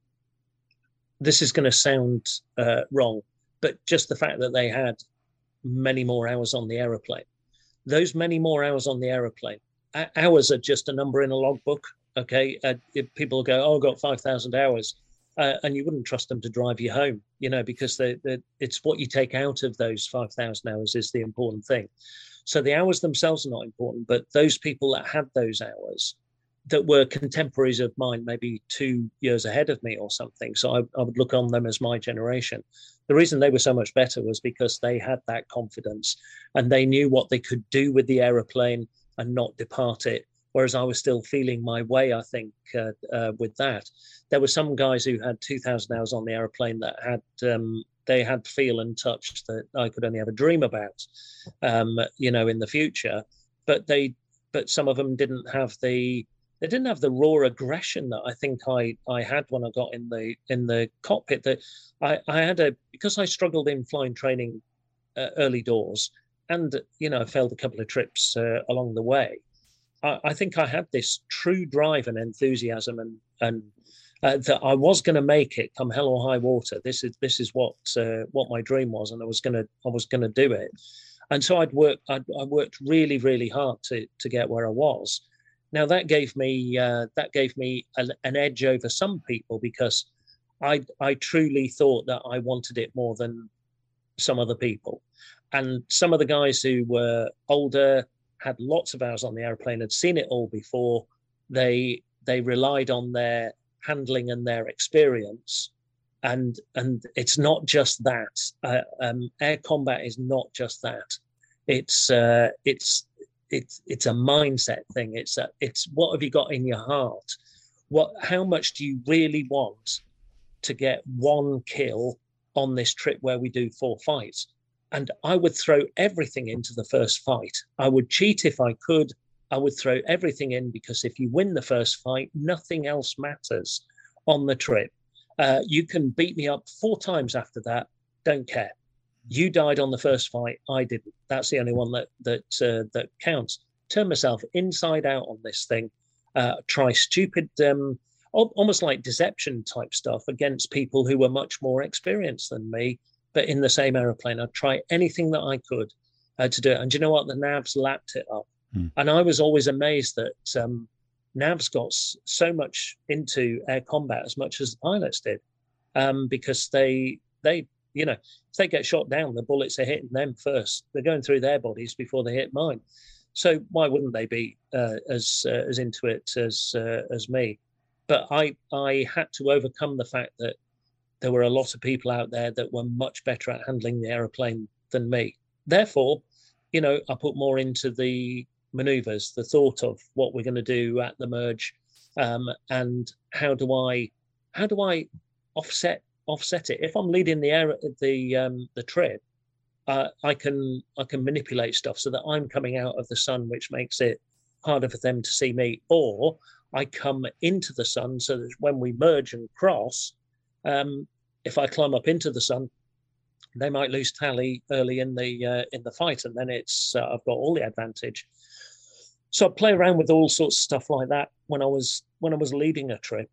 this is going to sound uh, wrong, but just the fact that they had many more hours on the aeroplane, those many more hours on the aeroplane, hours are just a number in a logbook. Okay, uh, if people go, "Oh, I've got five thousand hours," uh, and you wouldn't trust them to drive you home, you know, because they, they, it's what you take out of those five thousand hours is the important thing. So the hours themselves are not important, but those people that had those hours, that were contemporaries of mine, maybe two years ahead of me or something. So I, I would look on them as my generation. The reason they were so much better was because they had that confidence and they knew what they could do with the aeroplane and not depart it. Whereas I was still feeling my way, I think, uh, uh, with that. There were some guys who had two thousand hours on the aeroplane that had, um, they had feel and touch that I could only ever dream about, um, you know, in the future. But they, but some of them didn't have the, they didn't have the raw aggression that I think I, I had when I got in the in the cockpit. That I, I had a, because I struggled in flying training uh, early doors, and you know I failed a couple of trips uh, along the way. I, I think I had this true drive and enthusiasm, and and uh, that I was going to make it come hell or high water. This is this is what uh, what my dream was, and I was gonna I was gonna do it. And so I'd worked I'd, I worked really really hard to to get where I was. Now that gave me uh, that gave me a, an edge over some people, because I I truly thought that I wanted it more than some other people, and some of the guys who were older, had lots of hours on the airplane, had seen it all before. They they relied on their handling and their experience, and and it's not just that. Uh, um, air combat is not just that. It's uh, it's It's it's a mindset thing. It's a, it's what have you got in your heart? What how much do you really want to get one kill on this trip where we do four fights? And I would throw everything into the first fight. I would cheat if I could. I would throw everything in, because if you win the first fight, nothing else matters on the trip. Uh, you can beat me up four times after that. Don't care. You died on the first fight. I didn't. That's the only one that that uh, that counts. Turn myself inside out on this thing. Uh, try stupid, um, almost like deception type stuff against people who were much more experienced than me, but in the same aeroplane. I'd try anything that I could uh, to do it. And do you know what? The Navs lapped it up. Hmm. And I was always amazed that um, Navs got so much into air combat as much as the pilots did, um, because they they. You know, if they get shot down, the bullets are hitting them first. They're going through their bodies before they hit mine. So why wouldn't they be uh, as uh, as into it as uh, as me? But I I had to overcome the fact that there were a lot of people out there that were much better at handling the aeroplane than me. Therefore, you know, I put more into the maneuvers, the thought of what we're going to do at the merge, um, and how do I how do I offset. offset it. If I'm leading the air, the um, the trip, uh, I can I can manipulate stuff so that I'm coming out of the sun, which makes it harder for them to see me. Or I come into the sun so that when we merge and cross, um, if I climb up into the sun, they might lose tally early in the uh, in the fight, and then it's uh, I've got all the advantage. So I play around with all sorts of stuff like that when I was when I was leading a trip,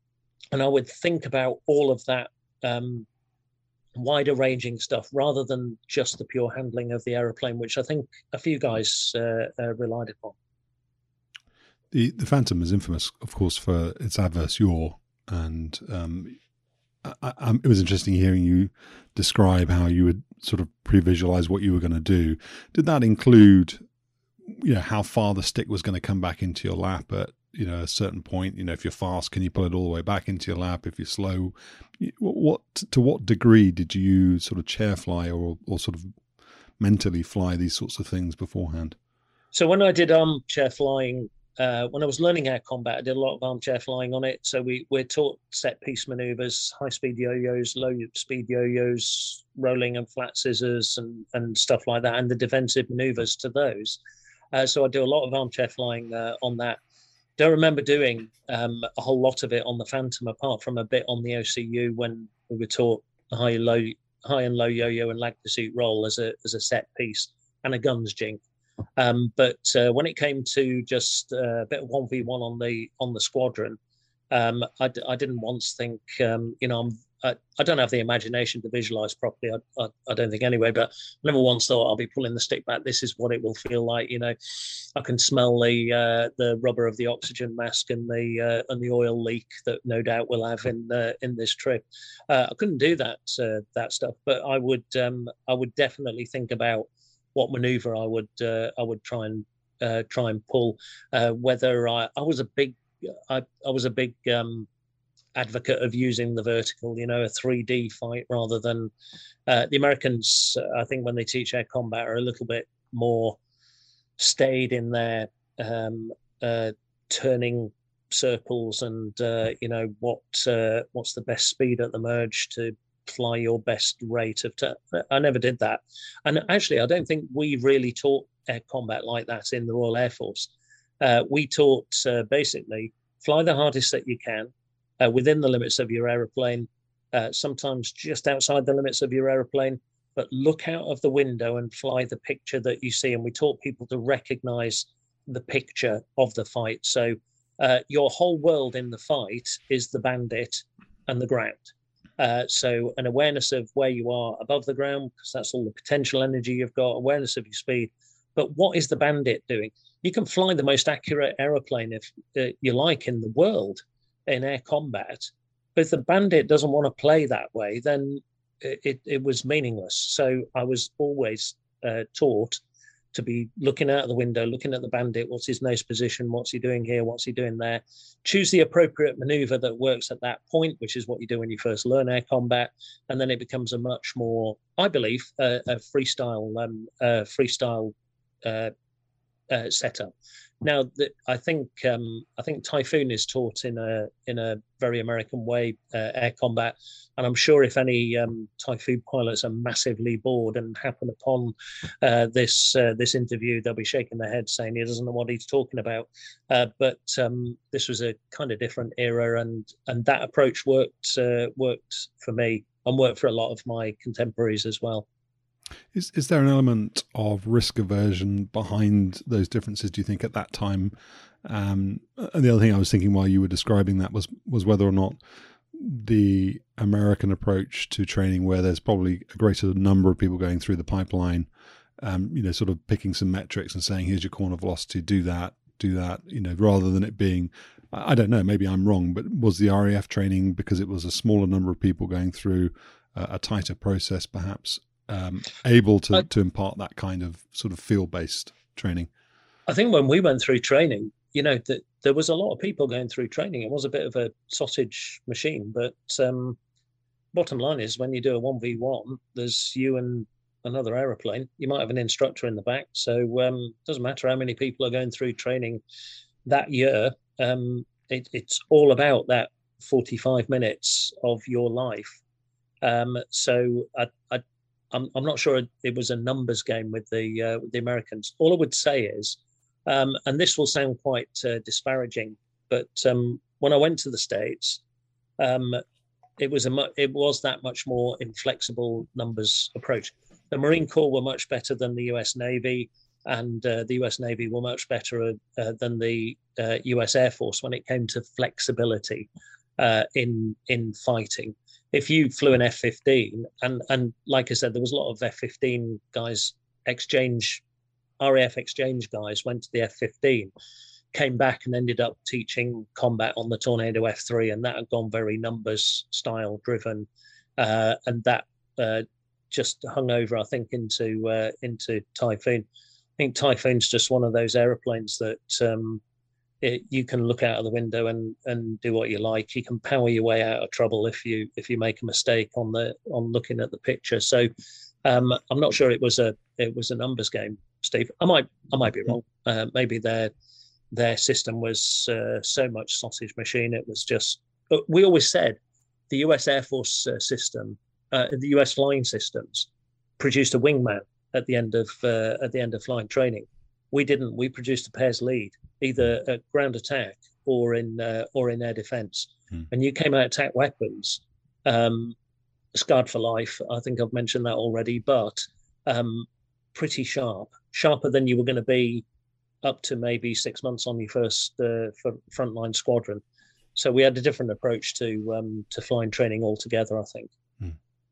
and I would think about all of that. Um, wider ranging stuff rather than just the pure handling of the aeroplane, which I think a few guys uh, uh, relied upon. The the Phantom is infamous, of course, for its adverse yaw, and um, I, I, it was interesting hearing you describe how you would sort of pre-visualize what you were going to do. Did that include, you know, how far the stick was going to come back into your lap at, you know, a certain point? You know, if you're fast, can you pull it all the way back into your lap? If you're slow, what, what to what degree did you sort of chair fly or or sort of mentally fly these sorts of things beforehand? So when I did armchair flying, uh, when I was learning air combat, I did a lot of armchair flying on it. So we we're taught set piece maneuvers, high speed yo-yos, low speed yo-yos, rolling and flat scissors, and and stuff like that, and the defensive maneuvers to those. Uh, so I do a lot of armchair flying uh, on that. Don't remember doing um, a whole lot of it on the Phantom, apart from a bit on the O C U when we were taught high, low, high and low yo-yo and lag pursuit roll as a as a set piece and a guns jink. Um, but uh, when it came to just uh, a bit of one v one on the on the squadron, um, I, I didn't once think, um, you know, I'm, I, I don't have the imagination to visualize properly. I, I, I don't think anyway, but I never once thought I'll be pulling the stick back. This is what it will feel like. You know, I can smell the uh, the rubber of the oxygen mask and the uh, and the oil leak that no doubt we'll have in uh, in this trip. Uh, I couldn't do that uh, that stuff, but I would um, I would definitely think about what maneuver I would uh, I would try and uh, try and pull. Uh, whether I, I was a big I, I was a big um, advocate of using the vertical, you know, a three D fight rather than uh, the Americans. I think when they teach air combat are a little bit more stayed in their um, uh, turning circles and uh, you know what uh, what's the best speed at the merge to fly your best rate of turn. I never did that, and actually I don't think we really taught air combat like that in the Royal Air Force. Uh, we taught uh, basically fly the hardest that you can uh, within the limits of your aeroplane, uh, sometimes just outside the limits of your aeroplane, but look out of the window and fly the picture that you see. And we taught people to recognize the picture of the fight. So uh, your whole world in the fight is the bandit and the ground. Uh, so an awareness of where you are above the ground, because that's all the potential energy you've got, awareness of your speed. But what is the bandit doing? You can fly the most accurate aeroplane if uh, you like in the world in air combat. But if the bandit doesn't want to play that way, then it, it was meaningless. So I was always uh, taught to be looking out of the window, looking at the bandit. What's his nose position? What's he doing here? What's he doing there? Choose the appropriate maneuver that works at that point, which is what you do when you first learn air combat. And then it becomes a much more, I believe, uh, a freestyle, um, uh, freestyle uh, uh, setup. Now, the, I think um, I think Typhoon is taught in a in a very American way, uh, air combat, and I'm sure if any um, Typhoon pilots are massively bored and happen upon uh, this uh, this interview, they'll be shaking their head saying he doesn't know what he's talking about. Uh, but um, this was a kind of different era, and and that approach worked uh, worked for me and worked for a lot of my contemporaries as well. Is is there an element of risk aversion behind those differences, do you think, at that time? Um, and the other thing I was thinking while you were describing that was was whether or not the American approach to training, where there's probably a greater number of people going through the pipeline, um, you know, sort of picking some metrics and saying, here's your corner velocity, do that, do that, you know, rather than it being, I don't know, maybe I'm wrong, but was the R A F training, because it was a smaller number of people going through uh, a tighter process, perhaps, Um, able to, I, to impart that kind of sort of field-based training? I think when we went through training, you know, that there was a lot of people going through training. It was a bit of a sausage machine, but um, bottom line is when you do a one v one, there's you and another aeroplane. You might have an instructor in the back. So um, it doesn't matter how many people are going through training that year. Um, it, it's all about that forty-five minutes of your life. Um, so I, I I'm, I'm not sure it was a numbers game with the uh, with the Americans. All I would say is, um, and this will sound quite uh, disparaging, but um, when I went to the States, um, it was a mu- it was that much more inflexible numbers approach. The Marine Corps were much better than the U S Navy, and uh, the U S Navy were much better uh, than the uh, U S Air Force when it came to flexibility uh, in in fighting. If you flew an F fifteen, and and like I said, there was a lot of F fifteen guys, exchange, R A F exchange guys went to the F fifteen, came back and ended up teaching combat on the Tornado F three, and that had gone very numbers style driven, uh, and that uh, just hung over, I think, into uh, into Typhoon. I think Typhoon's just one of those aeroplanes that um, it, you can look out of the window and and do what you like. You can power your way out of trouble if you if you make a mistake on the on looking at the picture. So um, I'm not sure it was a it was a numbers game, Steve. I might I might be wrong. Uh, maybe their their system was uh, so much sausage machine. It was just. But we always said the U S Air Force uh, system, uh, the U S flying systems, produced a wingman at the end of uh, at the end of flying training. We didn't. We produced a pairs lead, either at ground attack or in uh, or in air defence. Hmm. And you came out attack weapons, um, scarred for life. I think I've mentioned that already, but um, pretty sharp, sharper than you were going to be up to maybe six months on your first uh, frontline squadron. So we had a different approach to um, to flying training altogether, I think. Hmm.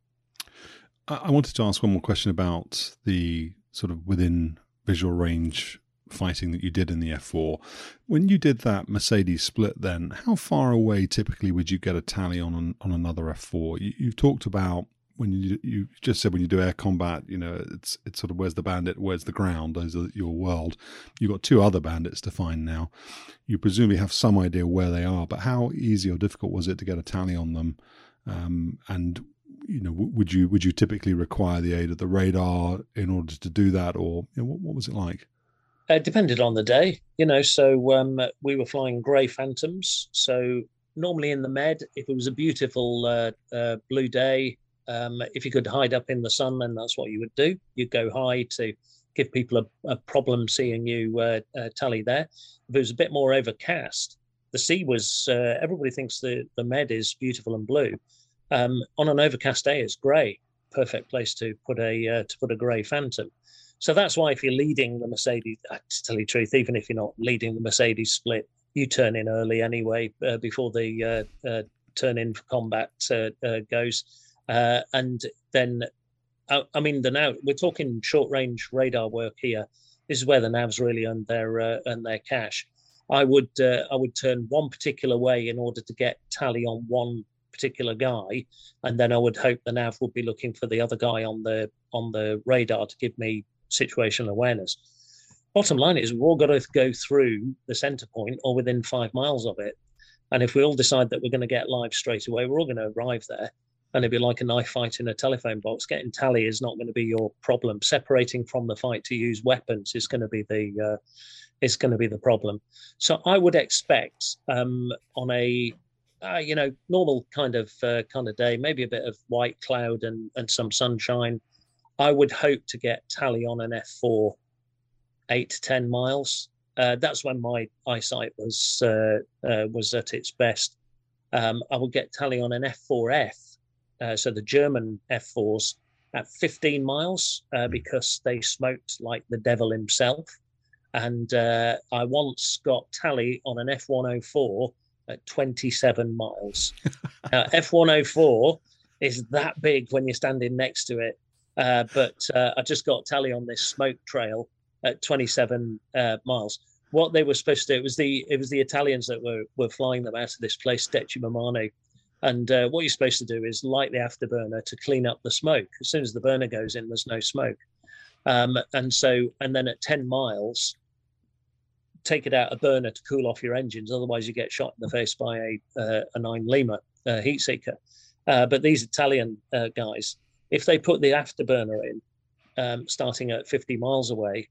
I wanted to ask one more question about the sort of within visual range fighting that you did in the F four. When you did that Mercedes split then, how far away typically would you get a tally on an, on another F four? You, you've talked about when you you just said when you do air combat, you know, it's it's sort of where's the bandit, where's the ground, those are your world. You've got two other bandits to find now. You presumably have some idea where they are, but how easy or difficult was it to get a tally on them? Um, and you know, would you would you typically require the aid of the radar in order to do that, or you know, what, what was it like? It depended on the day, you know. So um, we were flying grey Phantoms. So normally in the Med, if it was a beautiful uh, uh, blue day, um, if you could hide up in the sun, then that's what you would do. You'd go high to give people a, a problem seeing you uh, uh, tally there. If it was a bit more overcast, the sea was. Uh, everybody thinks the the Med is beautiful and blue. Um, on an overcast day, it's grey. Perfect place to put a uh, to put a grey Phantom. So that's why if you're leading the Mercedes, to tell you the truth, even if you're not leading the Mercedes split, you turn in early anyway uh, before the uh, uh, turn in for combat uh, uh, goes. Uh, and then, uh, I mean, the nav, we're talking short range radar work here. This is where the navs really earn their uh, earn their cash. I would uh, I would turn one particular way in order to get tally on one particular guy, and then I would hope the nav would be looking for the other guy on the on the radar to give me situational awareness. Bottom line is we've all got to go through the center point or within five miles of it, and if we all decide that we're going to get live straight away, we're all going to arrive there, and it'd be like a knife fight in a telephone box. Getting tally is not going to be your problem. Separating from the fight to use weapons is going to be the uh, is going to be the problem. So I would expect um, on a Uh, you know, normal kind of uh, kind of day, maybe a bit of white cloud and, and some sunshine, I would hope to get tally on an F four eight to ten miles. Uh, that's when my eyesight was uh, uh, was at its best. Um, I would get tally on an F four F, uh, so the German F fours at fifteen miles uh, because they smoked like the devil himself. And uh, I once got tally on an F one oh four at twenty-seven miles. uh, F one oh four is that big when you're standing next to it, uh, but uh, I just got tally on this smoke trail at twenty-seven uh, miles. What they were supposed to do, it was the it was the Italians that were were flying them out of this place, Decimomano, and uh, what you're supposed to do is light the afterburner to clean up the smoke. As soon as the burner goes in, there's no smoke, um, and so and then at ten miles, take it out a burner to cool off your engines. Otherwise, you get shot in the face by a uh, a nine Lima uh, heat seeker. Uh, but these Italian uh, guys, if they put the afterburner in, um, starting at fifty miles away,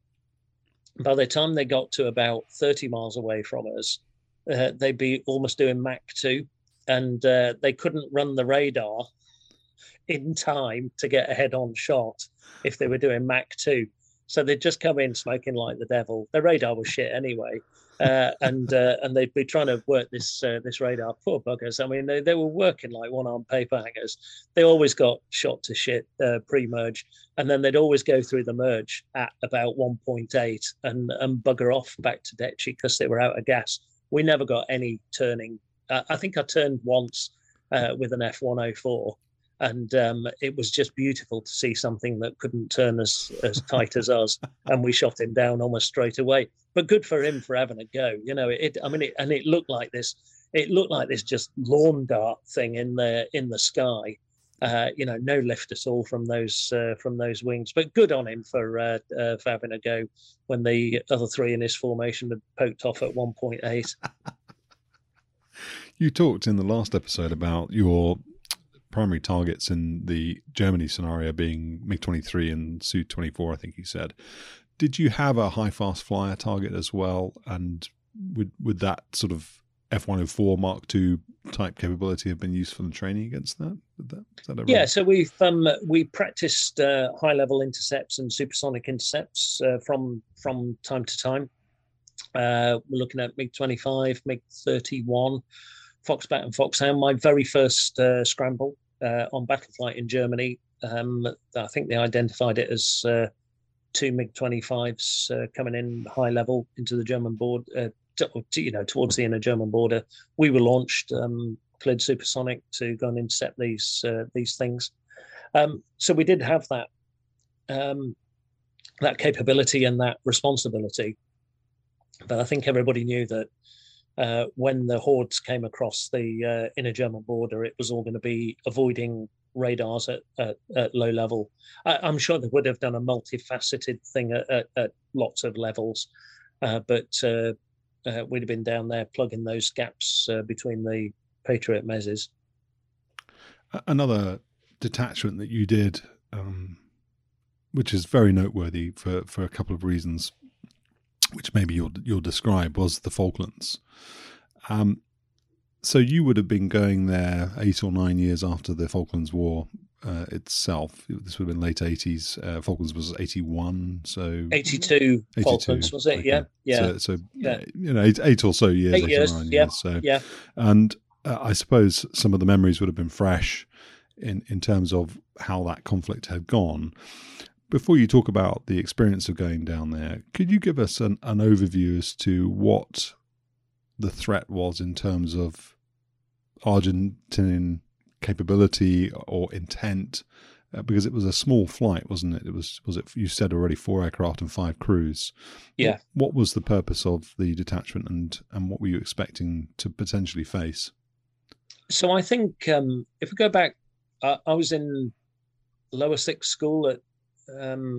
by the time they got to about thirty miles away from us, uh, they'd be almost doing Mach two, and uh, they couldn't run the radar in time to get a head-on shot if they were doing Mach two. So they'd just come in smoking like the devil. The radar was shit anyway, uh, and uh, and they'd be trying to work this uh, this radar. Poor buggers. I mean, they, they were working like one-armed paper hangers. They always got shot to shit uh, pre-merge, and then they'd always go through the merge at about one point eight and, and bugger off back to Deci because they were out of gas. We never got any turning. Uh, I think I turned once uh, with an F one oh four, And um, it was just beautiful to see something that couldn't turn as as tight as us, and we shot him down almost straight away. But good for him for having a go. You know, it. I mean, it, and it looked like this. It looked like this just lawn dart thing in the in the sky. Uh, you know, no lift at all from those uh, from those wings. But good on him for uh, uh, for having a go when the other three in his formation had poked off at one point eight. You talked in the last episode about your primary targets in the Germany scenario being MiG twenty-three and Su twenty-four, I think you said. Did you have a high fast flyer target as well? And would would that sort of F one oh four Mark two type capability have been used for the training against that? that, that yeah, so we've um, we practiced uh, high level intercepts and supersonic intercepts uh, from from time to time. Uh, we're looking at MiG twenty-five, MiG thirty-one, Foxbat and Foxhound. My very first uh, scramble uh, on Battleflight in Germany, um, I think they identified it as uh, two MiG twenty-fives uh, coming in high level into the German border, uh, to, you know, towards the inner German border. We were launched, um, cleared supersonic to go and intercept these uh, these things. Um, so we did have that um, that capability and that responsibility. But I think everybody knew that uh, when the hordes came across the uh, inner German border, it was all going to be avoiding radars at, at, at low level. I, I'm sure they would have done a multifaceted thing at, at, at lots of levels, uh, but uh, uh, we'd have been down there plugging those gaps uh, between the Patriot mezzes. Another detachment that you did, um, which is very noteworthy for, for a couple of reasons, which maybe you'll you'll describe, was the Falklands. Um, so you would have been going there eight or nine years after the Falklands War uh, itself. This would have been late eighties. Uh, Falklands was eighty-one, so eighty-two, eighty-two Falklands was it? Okay. Yeah, yeah. So, so yeah. you know, eight, eight or so years, eight, eight years, or nine yeah, years. So yeah, and uh, I suppose some of the memories would have been fresh in in terms of how that conflict had gone. Before you talk about the experience of going down there, could you give us an, an overview as to what the threat was in terms of Argentinian capability or intent? Uh, because it was a small flight, wasn't it? It was, was it, you said already, four aircraft and five crews. Yeah. What, what was the purpose of the detachment, and, and what were you expecting to potentially face? So I think um, if we go back, uh, I was in lower sixth school at Um,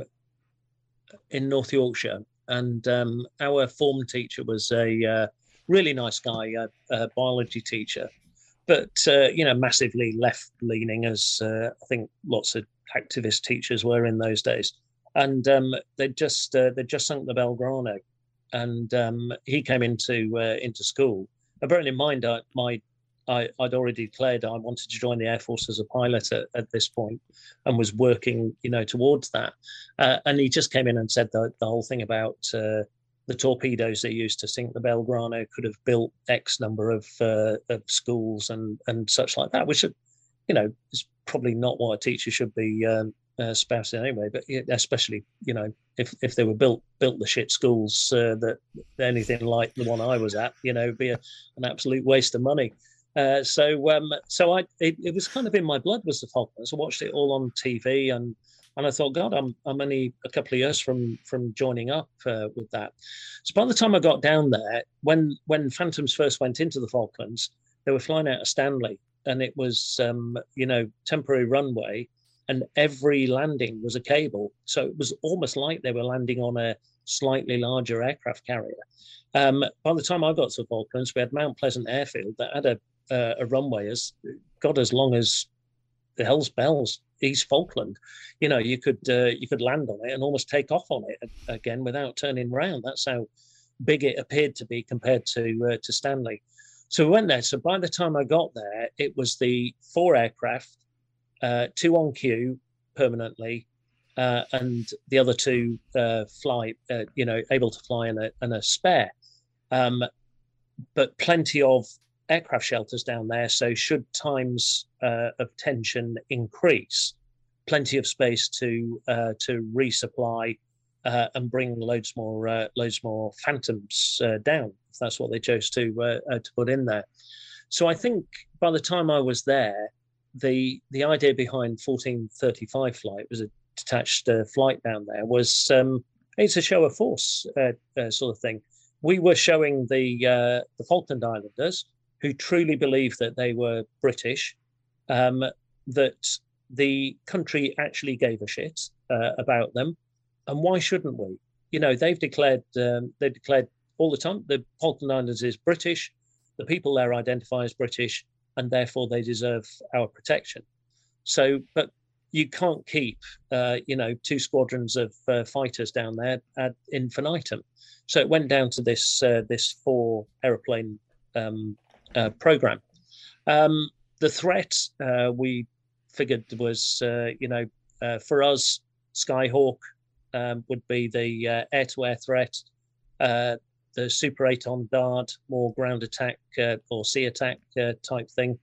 in North Yorkshire, and um, our form teacher was a uh, really nice guy, a, a biology teacher, but uh, you know, massively left-leaning, as uh, I think lots of activist teachers were in those days. And um, they just uh, they just sunk the Belgrano, and um, he came into uh, into school. And bearing in mind, I, my I, I'd already declared I wanted to join the Air Force as a pilot at, at this point, and was working, you know, towards that. Uh, and he just came in and said the, the whole thing about uh, the torpedoes they used to sink the Belgrano could have built X number of uh, of schools and and such like that, which, you know, is probably not what a teacher should be um, uh, spouting anyway. But especially, you know, if if they were built built the shit schools uh, that anything like the one I was at, you know, would be a, an absolute waste of money. Uh, so, um, so I it, it was kind of in my blood, was the Falklands. I watched it all on T V, and and I thought, God, I'm I'm only a couple of years from from joining up uh, with that. So by the time I got down there, when when Phantoms first went into the Falklands, they were flying out of Stanley, and it was um, you know, temporary runway, and every landing was a cable. So it was almost like they were landing on a slightly larger aircraft carrier. Um, by the time I got to the Falklands, we had Mount Pleasant Airfield that had a Uh, a runway as God as long as the hell's bells, East Falkland. You know, you could uh, you could land on it and almost take off on it again without turning around. That's how big it appeared to be compared to uh, to Stanley. So we went there. So by the time I got there, it was the four aircraft, uh, two on queue permanently, uh, and the other two uh, fly, uh, you know, able to fly in a, in a spare. Um, but plenty of aircraft shelters down there, so should times uh, of tension increase, plenty of space to uh, to resupply uh, and bring loads more uh, loads more Phantoms uh, down, if that's what they chose to uh, uh, to put in there. So I think by the time I was there, the the idea behind fourteen thirty-five flight was a detached uh, flight down there was um, it's a show of force uh, uh, sort of thing. We were showing the uh, the Falkland Islanders, who truly believed that they were British, um, that the country actually gave a shit uh, about them, and why shouldn't we? You know, they've declared um, they've declared all the time the Falkland Islands is British, the people there identify as British, and therefore they deserve our protection. So, but you can't keep, uh, you know, two squadrons of uh, fighters down there ad infinitum. So it went down to this uh, this four aeroplane um, uh, program. Um, the threat uh, we figured was, uh, you know, uh, for us, Skyhawk um, would be the uh, air-to-air threat. Uh, the Super eight on Dard, more ground attack uh, or sea attack uh, type thing,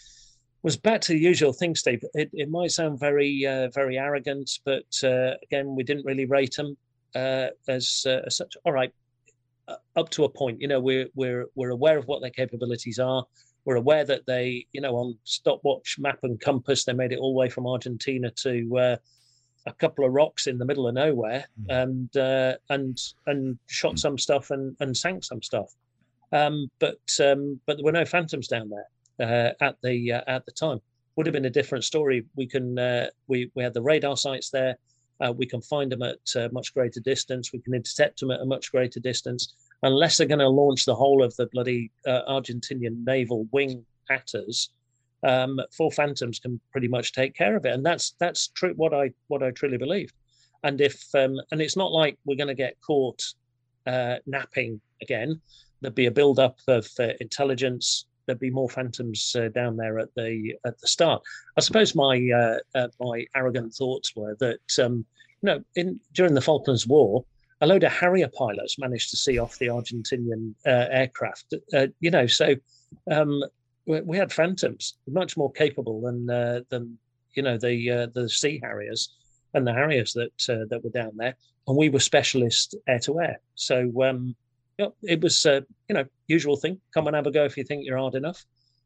was back to the usual thing, Steve. It, it might sound very, uh, very arrogant, but uh, again, we didn't really rate them uh, as, uh, as such. All right, uh, up to a point. You know, we're we're we're aware of what their capabilities are. We're aware that they, you know, on stopwatch, map, and compass, they made it all the way from Argentina to uh, a couple of rocks in the middle of nowhere, mm. and uh, and and shot mm. some stuff and and sank some stuff. Um, but um, but there were no Phantoms down there. Uh, at the uh, at the time, would have been a different story. We can uh, we we had the radar sites there. Uh, we can find them at uh, much greater distance. We can intercept them at a much greater distance. Unless they're going to launch the whole of the bloody uh, Argentinian naval wing at us, um, four Phantoms can pretty much take care of it. And that's that's true. What I what I truly believe. And if um, and it's not like we're going to get caught uh, napping again. There'd be a build up of uh, intelligence. There'd be more Phantoms uh, down there at the at the start. I suppose my uh, uh, my arrogant thoughts were that um, you know in during the Falklands War, a load of Harrier pilots managed to see off the Argentinian uh, aircraft. Uh, you know, so um, we, we had Phantoms much more capable than uh, than you know the uh, the Sea Harriers and the Harriers that uh, that were down there, and we were specialist air to air. So. Um, Yeah, it was, uh, you know, usual thing. Come and have a go if you think you're hard enough,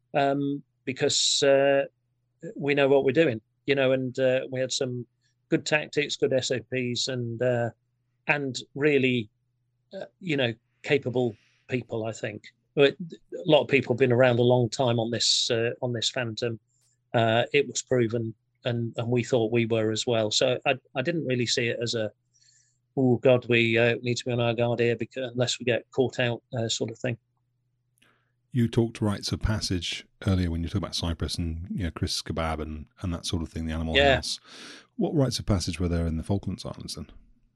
um, because uh, we know what we're doing, you know, and uh, we had some good tactics, good S O Ps, and uh, and really, uh, you know, capable people. I think but a lot of people have been around a long time on this uh, on this Phantom. Uh, it was proven, and and we thought we were as well. So I I didn't really see it as a oh God, we uh, need to be on our guard here because unless we get caught out, uh, sort of thing. You talked rites of passage earlier when you talked about Cyprus and you know Chris Kebab and, and that sort of thing, the Animal yeah. House. What rites of passage were there in the Falklands Islands then?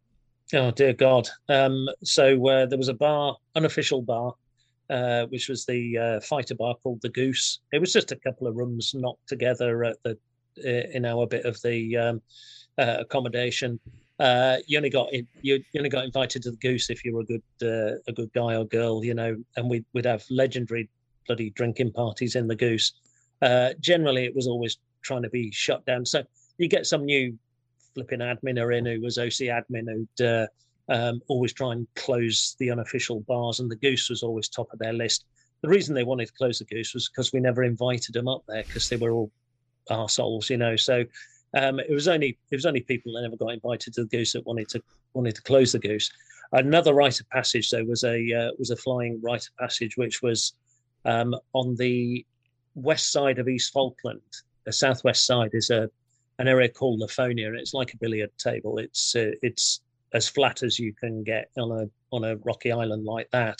Oh dear God! Um, so uh, there was a bar, unofficial bar, uh, which was the uh, fighter bar called the Goose. It was just a couple of rooms knocked together at the uh, in our bit of the um, uh, accommodation. Uh, you only got in, you, you only got invited to the Goose if you were a good uh, a good guy or girl, you know. And we'd we'd have legendary bloody drinking parties in the Goose. Uh, generally, it was always trying to be shut down. So you get some new flipping adminer in who was O C admin who'd uh, um, always try and close the unofficial bars, and the Goose was always top of their list. The reason they wanted to close the Goose was because we never invited them up there because they were all arseholes, you know. So. Um, it was only it was only people that never got invited to the Goose that wanted to wanted to close the Goose. Another rite of passage though was a uh, was a flying rite of passage, which was um, on the west side of East Falkland. The southwest side is a an area called Lafonia, and it's like a billiard table. It's uh, it's as flat as you can get on a on a rocky island like that,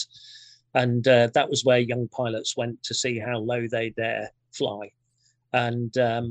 and uh, that was where young pilots went to see how low they dare fly. And um,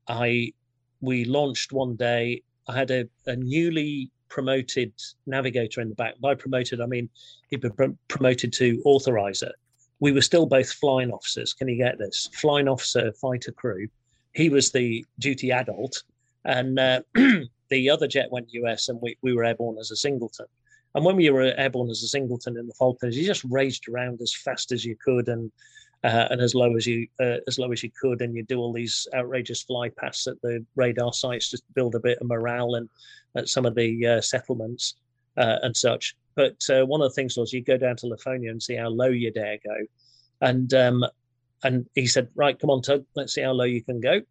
I. We launched one day. I had a, a newly promoted navigator in the back. By promoted, I mean he'd been pr- promoted to authorizer. We were still both flying officers. Can you get this? Flying officer, fighter crew. He was the duty adult, and uh, the other jet went U S, and we, we were airborne as a singleton. And when we were airborne as a singleton in the Falklands, you just raged around as fast as you could, and Uh, and as low as you uh, as low as you could, and you do all these outrageous fly pasts at the radar sites just to build a bit of morale and at some of the uh, settlements uh, and such. But uh, one of the things was you go down to Lafonia and see how low you dare go, and um, and he said, right, come on, Tug, let's see how low you can go.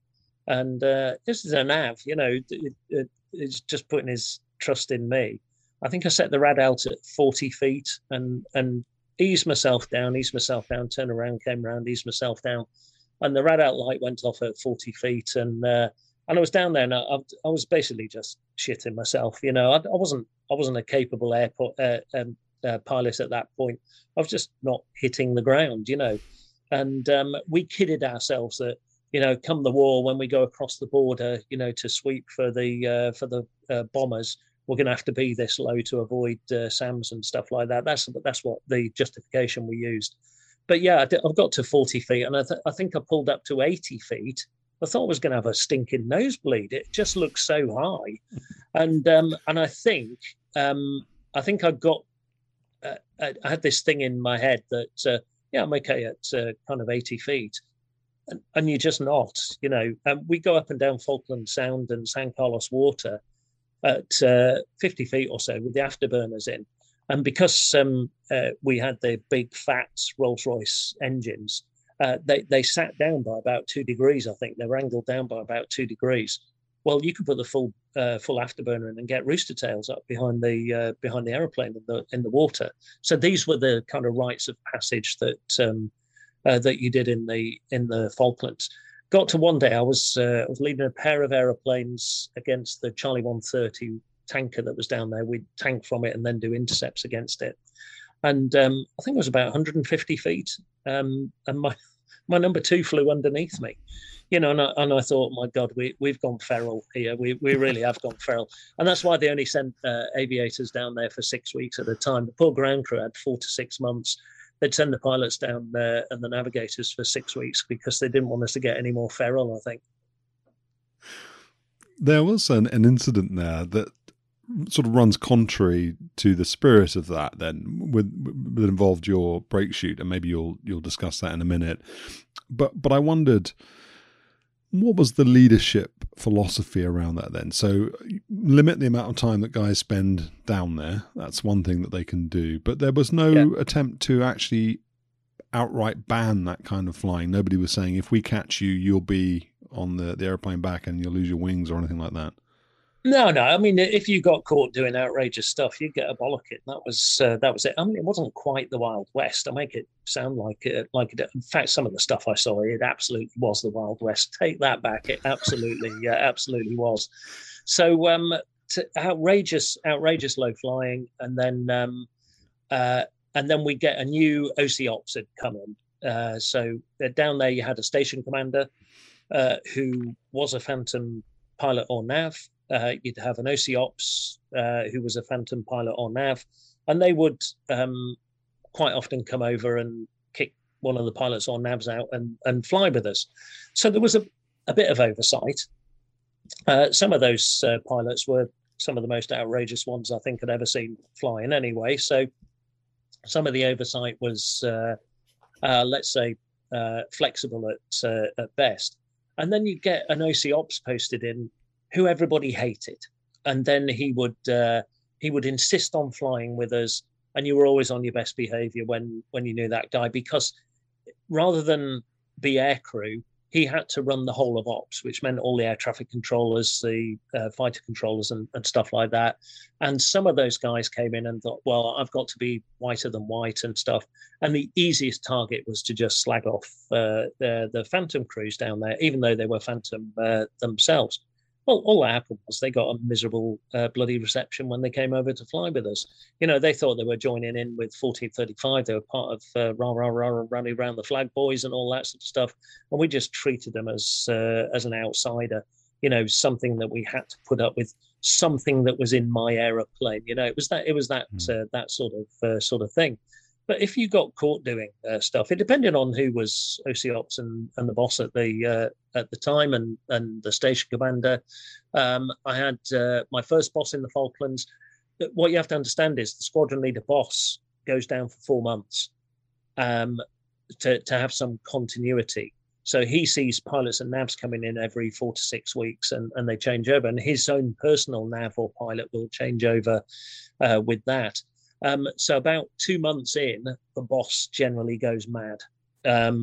And uh, this is a nav, you know, it, it, it's just putting his trust in me. I think I set the rad out at forty feet and and eased myself down, eased myself down, turned around, came around, eased myself down. And the rad out light went off at forty feet. And uh, and I was down there and I, I was basically just shitting myself. You know, I, I wasn't I wasn't a capable airport uh, um, uh, pilot at that point. I was just not hitting the ground, you know. And um, we kidded ourselves that, you know, come the war, when we go across the border, you know, to sweep for the uh, for the uh, bombers, we're going to have to be this low to avoid uh, SAMs and stuff like that. That's that's what the justification we used. But yeah, I've got to forty feet, and I, th- I think I pulled up to eighty feet. I thought I was going to have a stinking nosebleed. It just looked so high, and um, and I think um, I think I got uh, I had this thing in my head that uh, yeah, I'm okay at uh, kind of eighty feet. And, and you're just not, you know. Um, we go up and down Falkland Sound and San Carlos Water at uh, fifty feet or so with the afterburners in. And because um, uh, we had the big fat Rolls-Royce engines, uh, they, they sat down by about two degrees, I think. They were angled down by about two degrees. Well, you could put the full uh, full afterburner in and get rooster tails up behind the uh, behind the aeroplane in the in the water. So these were the kind of rites of passage that um, uh, that you did in the in the Falklands. Got to one day, I was uh, I was leading a pair of aeroplanes against the Charlie one thirty tanker that was down there. We'd tank from it and then do intercepts against it. And um, I think it was about one hundred fifty feet. Um, and my my number two flew underneath me. You know, and I, and I thought, my God, we, we've gone feral here. We we really have gone feral. And that's why they only sent uh, aviators down there for six weeks at a time. The poor ground crew had four to six months. They'd send the pilots down there and the navigators for six weeks because they didn't want us to get any more feral, I think. There was an, an incident there that sort of runs contrary to the spirit of that then, with, that involved your break shoot, and maybe you'll you'll discuss that in a minute. But but I wondered, what was the leadership philosophy around that then? So limit the amount of time that guys spend down there. That's one thing that they can do. But there was no yeah. attempt to actually outright ban that kind of flying. Nobody was saying, if we catch you, you'll be on the, the airplane back and you'll lose your wings or anything like that. No, no. I mean, if you got caught doing outrageous stuff, you'd get a bollocket. That was uh, that was it. I mean, it wasn't quite the Wild West. I make it sound like it, like it. In fact, some of the stuff I saw, it absolutely was the Wild West. Take that back. It absolutely, yeah, absolutely was. So, um, to outrageous, outrageous low flying, and then, um, uh, and then we get a new O C Ops had come in. Uh, so down there, you had a station commander uh, who was a Phantom pilot or nav. Uh, you'd have an O C Ops uh, who was a Phantom pilot or nav, and they would um, quite often come over and kick one of the pilots or navs out and, and fly with us. So there was a, a bit of oversight. Uh, some of those uh, pilots were some of the most outrageous ones I think I'd ever seen flying anyway. So some of the oversight was, uh, uh, let's say, uh, flexible at, uh, at best. And then you get an O C Ops posted in who everybody hated, and then he would uh, he would insist on flying with us, and you were always on your best behaviour when when you knew that guy, because rather than be aircrew, he had to run the whole of ops, which meant all the air traffic controllers, the uh, fighter controllers, and, and stuff like that. And some of those guys came in and thought, well, I've got to be whiter than white and stuff. And the easiest target was to just slag off uh, the the Phantom crews down there, even though they were Phantom uh, themselves. Well, all that happened was they got a miserable uh, bloody reception when they came over to fly with us. You know, they thought they were joining in with fourteen thirty-five. They were part of uh, rah, rah, rah, running around the flag boys and all that sort of stuff. And we just treated them as uh, as an outsider, you know, something that we had to put up with, something that was in my aeroplane. You know, it was that it was that mm. uh, that sort of uh, sort of thing. But if you got caught doing uh, stuff, it depended on who was O C Ops and, and the boss at the uh, at the time, and, and the station commander. Um, I had uh, my first boss in the Falklands. What you have to understand is the squadron leader boss goes down for four months um, to, to have some continuity. So he sees pilots and navs coming in every four to six weeks, and, and they change over. And his own personal nav or pilot will change over uh, with that. Um, so about two months in, the boss generally goes mad. Um,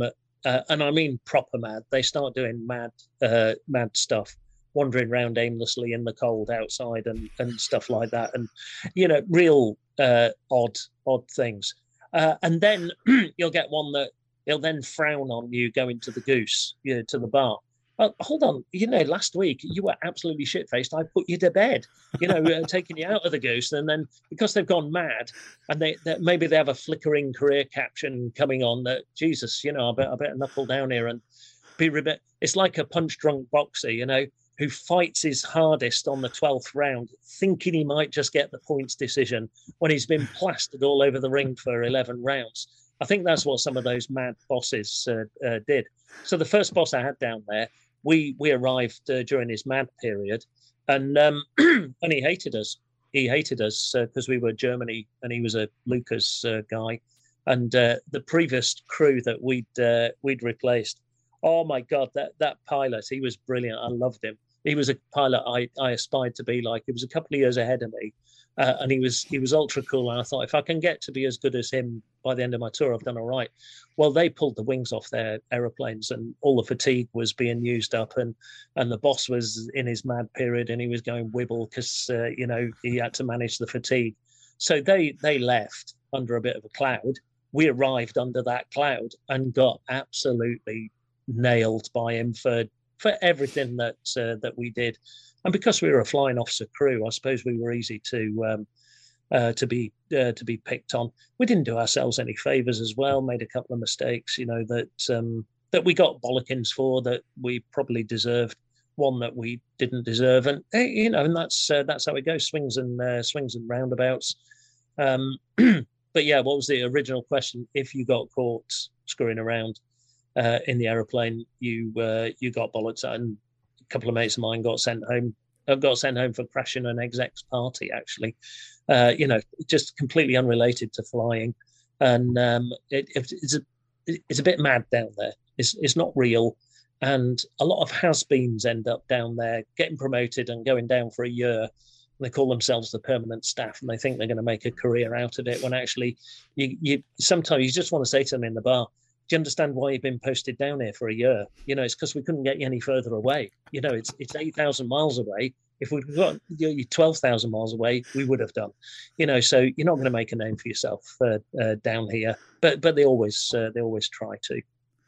uh, and I mean proper mad. They start doing mad, uh, mad stuff, wandering around aimlessly in the cold outside and and stuff like that, and you know, real uh, odd odd things. Uh, and then you'll get one that he'll then frown on you going to the goose, you know, to the bar. Oh, hold on, you know, last week you were absolutely shit-faced. I put you to bed, you know, uh, taking you out of the goose. And then because they've gone mad and they, they maybe they have a flickering career caption coming on that, Jesus, you know, I better, I better knuckle down here and be ribbit. It's like a punch-drunk boxer, you know, who fights his hardest on the twelfth round, thinking he might just get the points decision when he's been plastered all over the ring for eleven rounds. I think that's what some of those mad bosses uh, uh, did. So the first boss I had down there, we we arrived uh, during his mad period, and um, and he hated us. He hated us because uh, we were Germany, and he was a Lucas uh, guy. And uh, the previous crew that we'd uh, we'd replaced, oh my God, that that pilot, he was brilliant. I loved him. He was a pilot I, I aspired to be like. He was a couple of years ahead of me, uh, and he was he was ultra cool. And I thought, if I can get to be as good as him by the end of my tour, I've done all right. Well, they pulled the wings off their aeroplanes, and all the fatigue was being used up, and and the boss was in his mad period, and he was going wibble because uh, you know, he had to manage the fatigue. So they they left under a bit of a cloud. We arrived under that cloud and got absolutely nailed by him for. for everything that uh, that we did. And because we were a flying officer crew, I suppose we were easy to um, uh, to be uh, to be picked on. We didn't do ourselves any favors as well, made a couple of mistakes, you know, that um, that we got bollockings for, that we probably deserved, one that we didn't deserve. And, you know, and that's uh, that's how it goes, swings and uh, swings and roundabouts. Um, but yeah, what was the original question? If you got caught screwing around Uh, in the aeroplane, you uh, you got bollocks, and a couple of mates of mine got sent home. I got sent home for crashing an exec's party. Actually, uh, you know, just completely unrelated to flying, and um, it, it's a it's a bit mad down there. It's it's not real, and a lot of has-beens end up down there getting promoted and going down for a year. They call themselves the permanent staff, and they think they're going to make a career out of it. When actually, you you sometimes you just want to say to them in the bar, do you understand why you've been posted down here for a year? You know, it's because we couldn't get you any further away. You know, it's it's eight thousand miles away. If we'd got you twelve thousand miles away, we would have done. You know, so you're not going to make a name for yourself uh, uh, down here. But but they always uh, they always try to.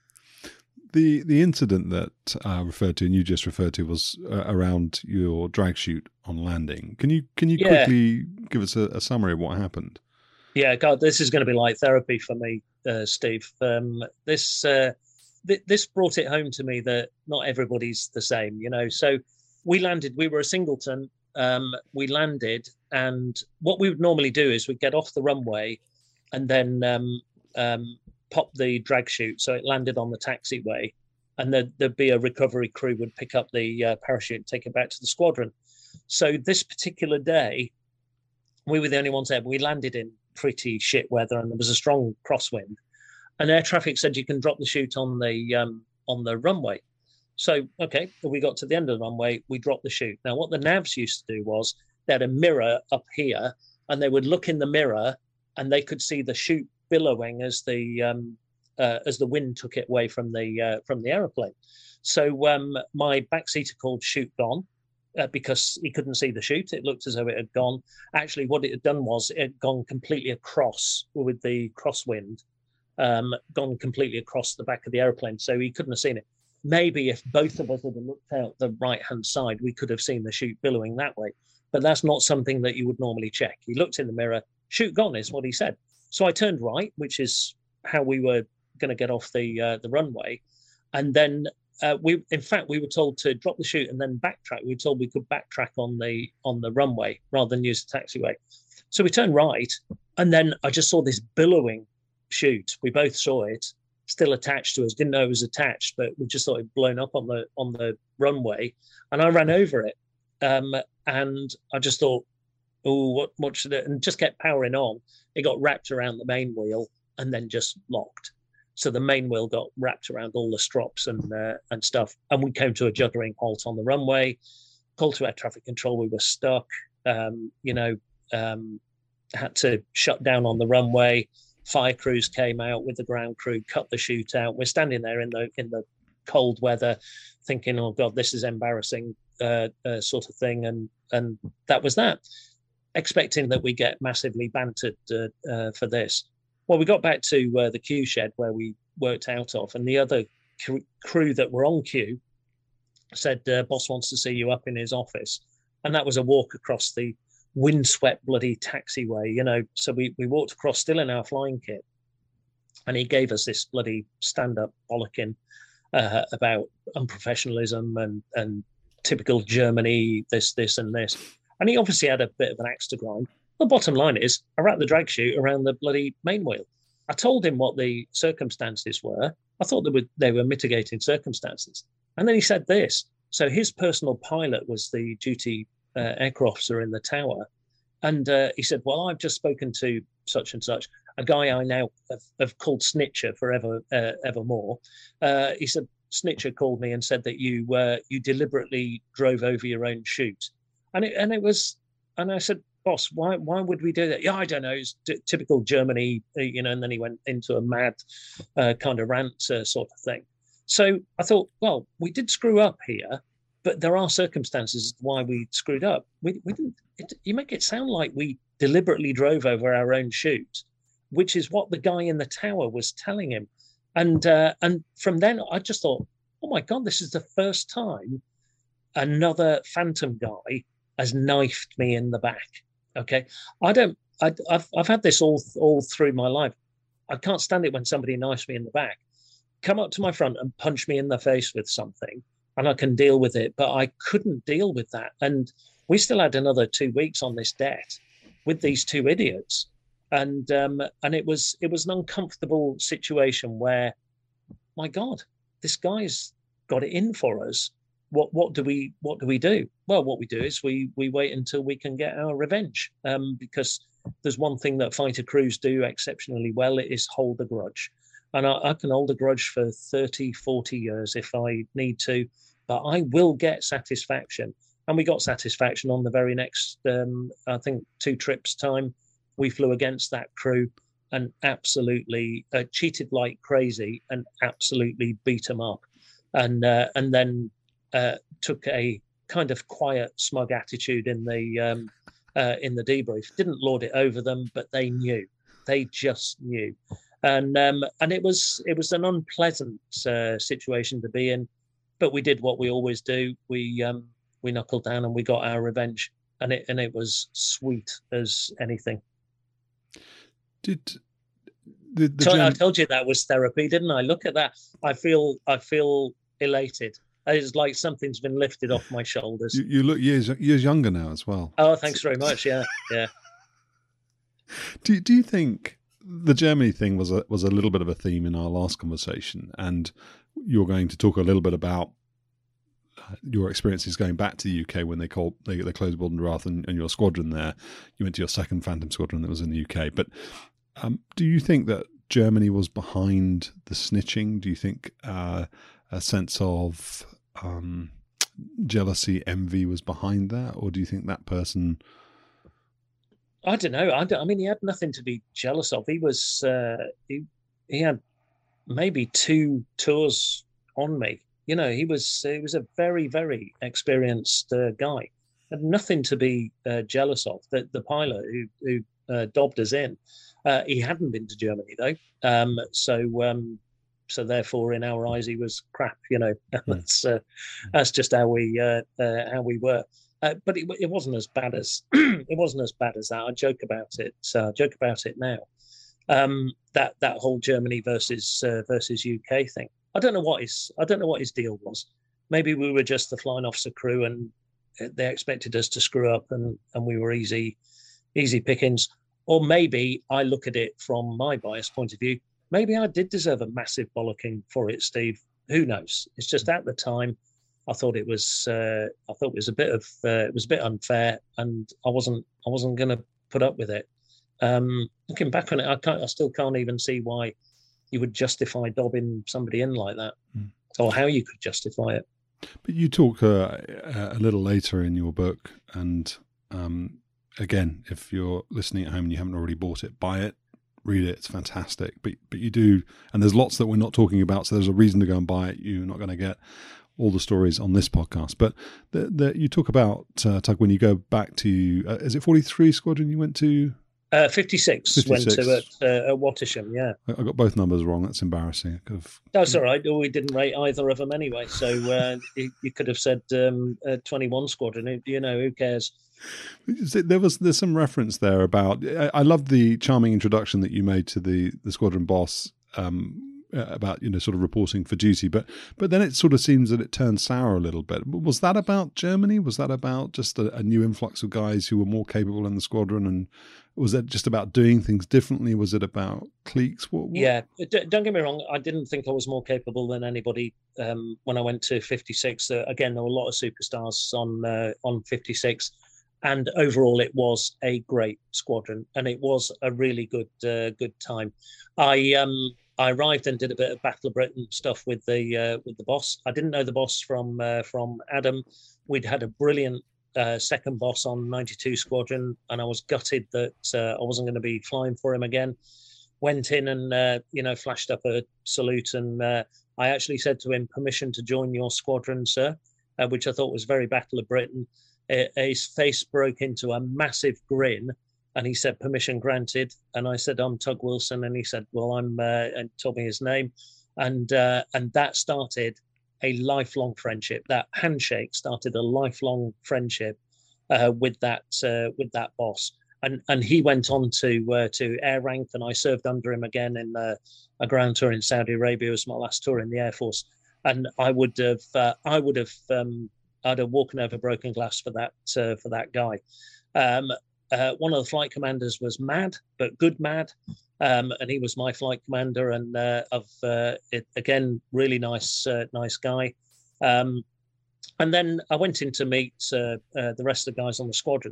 The the incident that I uh, referred to and you just referred to was uh, around your drag chute on landing. Can you can you Yeah. quickly give us a, a summary of what happened? Yeah, God, this is going to be like therapy for me, uh, Steve. Um, this uh, th- this brought it home to me that not everybody's the same, you know. So we landed. We were a singleton. Um, we landed, and what we would normally do is we'd get off the runway, and then um, um, pop the drag chute, so it landed on the taxiway, and there'd, there'd be a recovery crew would pick up the uh, parachute and take it back to the squadron. So this particular day, we were the only ones there. But we landed in pretty shit weather, and there was a strong crosswind, and air traffic said you can drop the chute on the um, on the runway. So okay, we got to the end of the runway, we dropped the chute. Now what the navs used to do was they had a mirror up here, and they would look in the mirror, and they could see the chute billowing as the um, uh, as the wind took it away from the uh, from the aeroplane. So um, my backseater called chute gone. Uh, because he couldn't see the chute. It looked as though it had gone. Actually, what it had done was it had gone completely across with the crosswind, um, gone completely across the back of the aeroplane. So he couldn't have seen it. Maybe if both of us had looked out the right-hand side, we could have seen the chute billowing that way. But that's not something that you would normally check. He looked in the mirror, chute gone is what he said. So I turned right, which is how we were going to get off the uh, the runway. And then Uh, we, in fact, we were told to drop the chute and then backtrack. We were told we could backtrack on the on the runway rather than use the taxiway. So we turned right, and then I just saw this billowing chute. We both saw it, still attached to us. Didn't know it was attached, but we just thought it blown up on the on the runway. And I ran over it, um, and I just thought, oh, what what should it? And just kept powering on. It got wrapped around the main wheel and then just locked. So the main wheel got wrapped around all the strops and uh, and stuff, and we came to a juddering halt on the runway. Called to air traffic control, we were stuck. Um, you know, um, had to shut down on the runway. fire crews came out with the ground crew, cut the chute out. We're standing there in the in the cold weather, thinking, "Oh God, this is embarrassing," uh, uh, sort of thing. And and that was that. Expecting that we get massively bantered uh, uh, for this. Well, we got back to uh, the queue shed where we worked out of, and the other cr- crew that were on queue said, uh, "Boss wants to see you up in his office," and that was a walk across the windswept bloody taxiway, you know. So we we walked across, still in our flying kit, and he gave us this bloody stand-up bollocking uh, about unprofessionalism and and typical Germany, this this and this. And he obviously had a bit of an axe to grind. The bottom line is, I wrapped the drag chute around the bloody main wheel. I told him what the circumstances were. I thought they were, they were mitigating circumstances. And then he said this. So his personal pilot was the duty uh, aircraft officer in the tower. And uh, he said, well, I've just spoken to such and such, a guy I now have, have called Snitcher forever, uh, evermore. Uh, he said, Snitcher called me and said that you uh, you deliberately drove over your own chute. And it, and it was, and I said, boss, why why would we do that? Yeah, I don't know. It's t- typical Germany, you know. And then he went into a mad uh, kind of rant uh, sort of thing. So I thought, well, we did screw up here, but there are circumstances why we screwed up. We we didn't. It, you make it sound like we deliberately drove over our own chute, which is what the guy in the tower was telling him. And uh, and from then I just thought, oh my God, this is the first time another Phantom guy has knifed me in the back. Okay, I don't. I, I've I've had this all all through my life. I can't stand it when somebody knifes me in the back. Come up to my front and punch me in the face with something, and I can deal with it. But I couldn't deal with that, and we still had another two weeks on this debt with these two idiots, and um, and it was it was an uncomfortable situation where, my God, this guy's got it in for us. What what do we what do we do? Well, what we do is we we wait until we can get our revenge. Um, because there's one thing that fighter crews do exceptionally well, it is hold a grudge. And I, I can hold a grudge for thirty, forty years if I need to, but I will get satisfaction. And we got satisfaction on the very next, um, I think, two trips time. We flew against that crew and absolutely uh, cheated like crazy and absolutely beat them up. And uh, and then Uh, took a kind of quiet, smug attitude in the um, uh, in the debrief. Didn't lord it over them, but they knew. They just knew, and um, and it was it was an unpleasant uh, situation to be in. But we did what we always do. We um, we knuckled down and we got our revenge, and it and it was sweet as anything. Did the, the so gen- I told you that was therapy, didn't I? Look at that. I feel I feel elated. It's like something's been lifted off my shoulders. You, you look years years younger now as well. Oh, thanks very much. Yeah, yeah. Do do you think the Germany thing was a was a little bit of a theme in our last conversation, and you're going to talk a little bit about your experiences going back to the U K when they called they, they closed Bodenrath and, and your squadron there. You went to your second Phantom squadron that was in the U K. But um, do you think that Germany was behind the snitching? Do you think uh, a sense of um, jealousy, envy was behind that, or do you think that person? I don't know. I, don't, I mean, he had nothing to be jealous of. He was uh, he he had maybe two tours on me. You know, he was he was a very very experienced uh, guy. Had nothing to be uh, jealous of. The the pilot who who uh, dobbed us in, uh, he hadn't been to Germany though. Um, so. Um, So therefore, in our eyes, he was crap. You know, that's uh, that's just how we uh, uh, how we were. Uh, but it, it wasn't as bad as it wasn't as bad as that. I joke about it. Uh, joke about it now. Um, that that whole Germany versus uh, versus U K thing. I don't know what his I don't know what his deal was. Maybe we were just the flying officer crew, and they expected us to screw up, and and we were easy easy pickings. Or maybe I look at it from my biased point of view. Maybe I did deserve a massive bollocking for it, Steve. Who knows? It's just at the time, I thought it was. Uh, I thought it was a bit of. Uh, it was a bit unfair, and I wasn't. I wasn't going to put up with it. Um, looking back on it, I can't. I still can't even see why you would justify dobbing somebody in like that, mm. or how you could justify it. But you talk uh, a little later in your book, and um, again, if you're listening at home and you haven't already bought it, buy it. read it. It's fantastic. But but you do, and there's lots that we're not talking about, so there's a reason to go and buy it. You're not going to get all the stories on this podcast. But the, the, you talk about, uh, Tug, when you go back to, uh, is it forty-three Squadron you went to? Uh, fifty-six, fifty-six went to at, uh, at Wattisham, yeah. I got both numbers wrong. That's embarrassing. I've... That's all right. We didn't rate either of them anyway. So uh, you, you could have said um, uh, twenty-one Squadron. You know, who cares? There was there's some reference there about. I, I love the charming introduction that you made to the the squadron boss um, about you know sort of reporting for duty, but but then it sort of seems that it turned sour a little bit. Was that about Germany? Was that about just a, a new influx of guys who were more capable in the squadron, and was that just about doing things differently? Was it about cliques? What, what? Yeah, D- don't get me wrong. I didn't think I was more capable than anybody um, when I went to fifty-six. Uh, again, there were a lot of superstars on uh, on fifty-six. And overall, it was a great squadron, and it was a really good uh, good time. I um I arrived and did a bit of Battle of Britain stuff with the uh, with the boss. I didn't know the boss from uh, from Adam. We'd had a brilliant uh, second boss on ninety-two Squadron, and I was gutted that uh, I wasn't going to be flying for him again. Went in and uh, you know flashed up a salute, and uh, I actually said to him, "Permission to join your squadron, sir," uh, which I thought was very Battle of Britain. His face broke into a massive grin, and he said, "Permission granted." And I said, "I'm Tug Wilson," and he said, "Well, I'm," uh, and told me his name, and uh, and that started a lifelong friendship. That handshake started a lifelong friendship uh, with that uh, with that boss, and and he went on to uh, to air rank, and I served under him again in uh, a ground tour in Saudi Arabia. It was my last tour in the Air Force, and I would have uh, I would have. Um, I'd have walked over broken glass for that uh, for that guy. Um, uh, one of the flight commanders was mad, but good mad, um, and he was my flight commander. And uh, of uh, it, again, really nice uh, nice guy. Um, and then I went in to meet uh, uh, the rest of the guys on the squadron.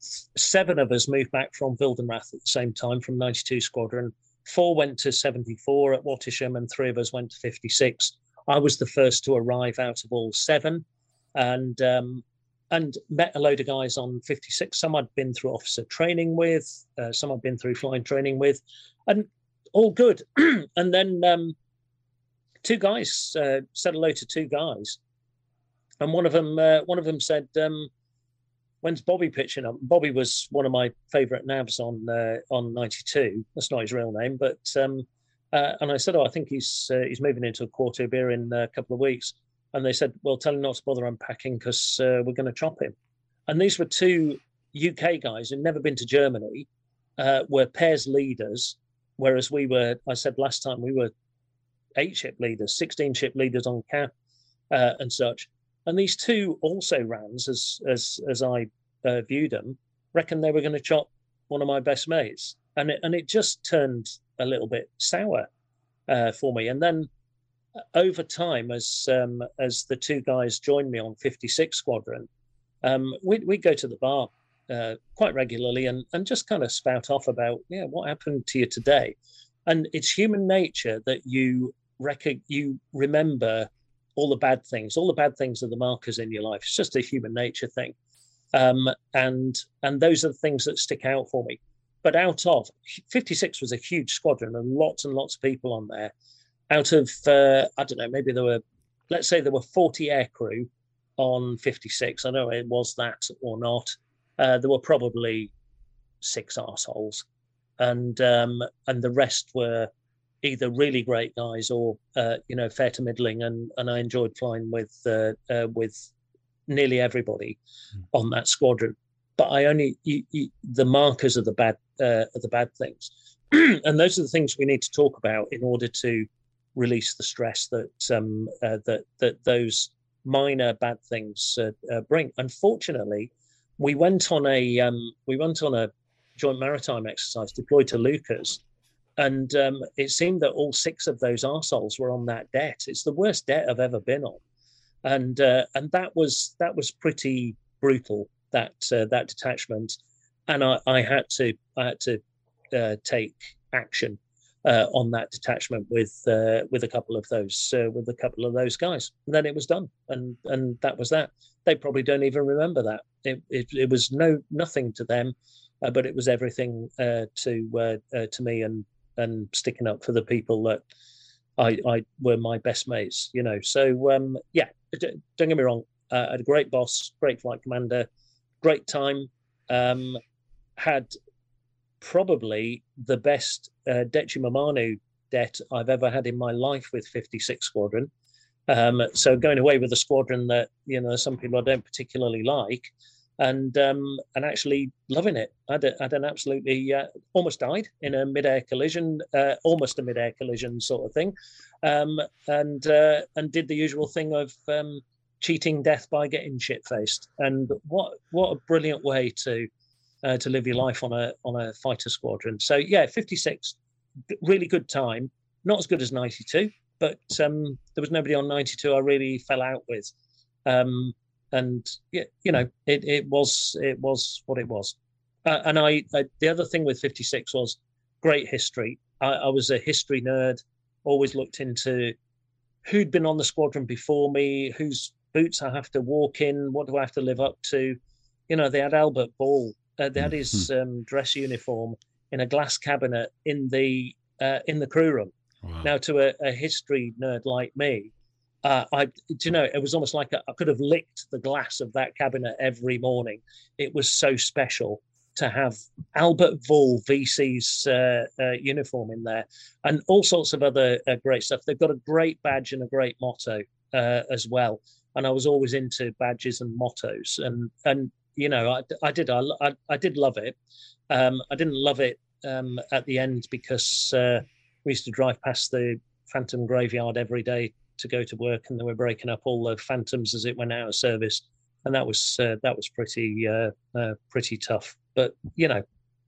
Seven of us moved back from Wildenrath at the same time from ninety-two Squadron. Four went to seventy-four at Wattisham, and three of us went to fifty-six. I was the first to arrive out of all seven. And um, and met a load of guys on fifty-six. Some I'd been through officer training with, uh, some I'd been through flying training with, and all good. And then um, two guys uh, said hello to two guys, and one of them uh, one of them said, um, "When's Bobby pitching up?" Bobby was one of my favourite navs on uh, on ninety-two. That's not his real name, but um, uh, and I said, "Oh, I think he's uh, he's moving into a quarter beer in a couple of weeks." And they said, "Well, tell him not to bother unpacking because uh, we're going to chop him." And these were two U K guys who'd never been to Germany, uh, were pairs leaders, whereas we were, I said last time, we were eight ship leaders, sixteen ship leaders on cap uh, and such. And these two also rans, as as as I uh, viewed them, reckoned they were going to chop one of my best mates. And it, and it just turned a little bit sour uh, for me. And then over time, as um, as the two guys joined me on fifty-six Squadron, um, we we go to the bar uh, quite regularly and and just kind of spout off about yeah what happened to you today, and it's human nature that you rec- you remember all the bad things. All the bad things are the markers in your life. It's just a human nature thing, um, and and those are the things that stick out for me. But out of fifty-six was a huge squadron and lots and lots of people on there. Out of, uh, I don't know, maybe there were, let's say there were forty aircrew on fifty-six. I know it was that or not. Uh, there were probably six arseholes. And um, and the rest were either really great guys or, uh, you know, fair to middling. And, and I enjoyed flying with uh, uh, with nearly everybody mm. on that squadron. But I only, you, you, the markers of the bad, uh, of the bad things. And those are the things we need to talk about in order to release the stress that um, uh, that that those minor bad things uh, uh, bring. Unfortunately, we went on a um, we went on a joint maritime exercise deployed to Lucas, and um, it seemed that all six of those arseholes were on that debt. It's the worst debt I've ever been on, and uh, and that was that was pretty brutal. That uh, that detachment, and I, I had to I had to uh, take action. Uh, on that detachment with uh, with a couple of those uh, with a couple of those guys, and then it was done, and and that was that. They probably don't even remember that. It it, it was no nothing to them, uh, but it was everything uh, to uh, uh, to me. And and sticking up for the people that I, I were my best mates, you know. So um, yeah, don't get me wrong. Uh, I had a great boss, great flight commander, great time. Um, had probably the best uh, Decimomanu debt I've ever had in my life with fifty-six Squadron. Um, so going away with a squadron that, you know, some people I don't particularly like, and um, and actually loving it. I had, a, I had an absolutely uh, almost died in a mid-air collision, uh, almost a mid-air collision sort of thing, um, and uh, and did the usual thing of um, cheating death by getting shit-faced. And what what a brilliant way to uh, to live your life on a on a fighter squadron. So yeah, fifty-six, really good time. Not as good as ninety-two. But um, there was nobody on ninety-two I really fell out with, um, and yeah, you know, it, it was it was what it was. Uh, and I, I, the other thing with fifty-six was great history. I, I was a history nerd. Always looked into who'd been on the squadron before me, whose boots I have to walk in, what do I have to live up to. You know, they had Albert Ball. Uh, they had his um, dress uniform in a glass cabinet in the uh, in the crew room. Wow. Now, to a, a history nerd like me, uh, I, do you know, it was almost like a, I could have licked the glass of that cabinet every morning. It was so special to have Albert Vull V C's uh, uh, uniform in there, and all sorts of other uh, great stuff. They've got a great badge and a great motto uh, as well. And I was always into badges and mottos, and and you know, I, I did I, I, I did love it. Um, I didn't love it um, at the end because. Uh, We used to drive past the Phantom graveyard every day to go to work, and they were breaking up all the Phantoms as it went out of service, and that was uh, that was pretty uh, uh, pretty tough. But you know,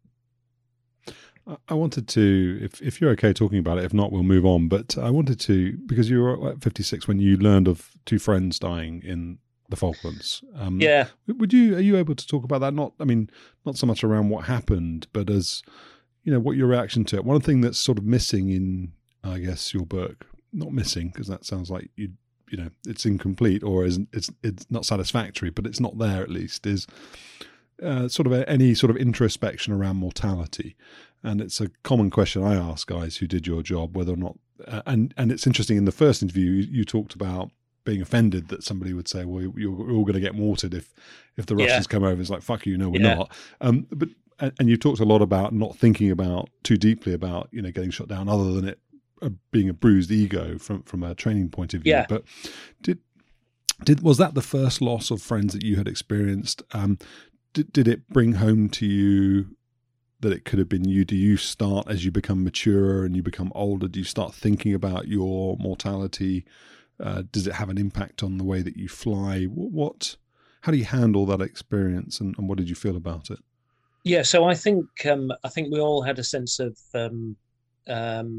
I wanted to, if if you're okay talking about it, if not, we'll move on. But I wanted to, because you were at fifty-six when you learned of two friends dying in the Falklands. Um, yeah, would you are you able to talk about that? Not, I mean, not so much around what happened, but as you know, what your reaction to it. One thing that's sort of missing in, I guess, your book, not missing because that sounds like you, you know, it's incomplete or isn't, it's it's not satisfactory, but it's not there at least. Is uh, sort of a, any sort of introspection around mortality, and it's a common question I ask guys who did your job, whether or not, uh, and and it's interesting. In the first interview, you, you talked about being offended that somebody would say, "Well, you're all going to get mortared if if the Russians yeah. come over." It's like, "Fuck you, no, we're yeah. not." Um, but And you talked a lot about not thinking about too deeply about, you know, getting shot down other than it uh, being a bruised ego from, from a training point of view. Yeah. But did, did, was that the first loss of friends that you had experienced? Um, did, did it bring home to you that it could have been you? Do you start as you become maturer and you become older? Do you start thinking about your mortality? Uh, does it have an impact on the way that you fly? What, what how do you handle that experience and, and what did you feel about it? Yeah, so I think um, I think we all had a sense of um, um,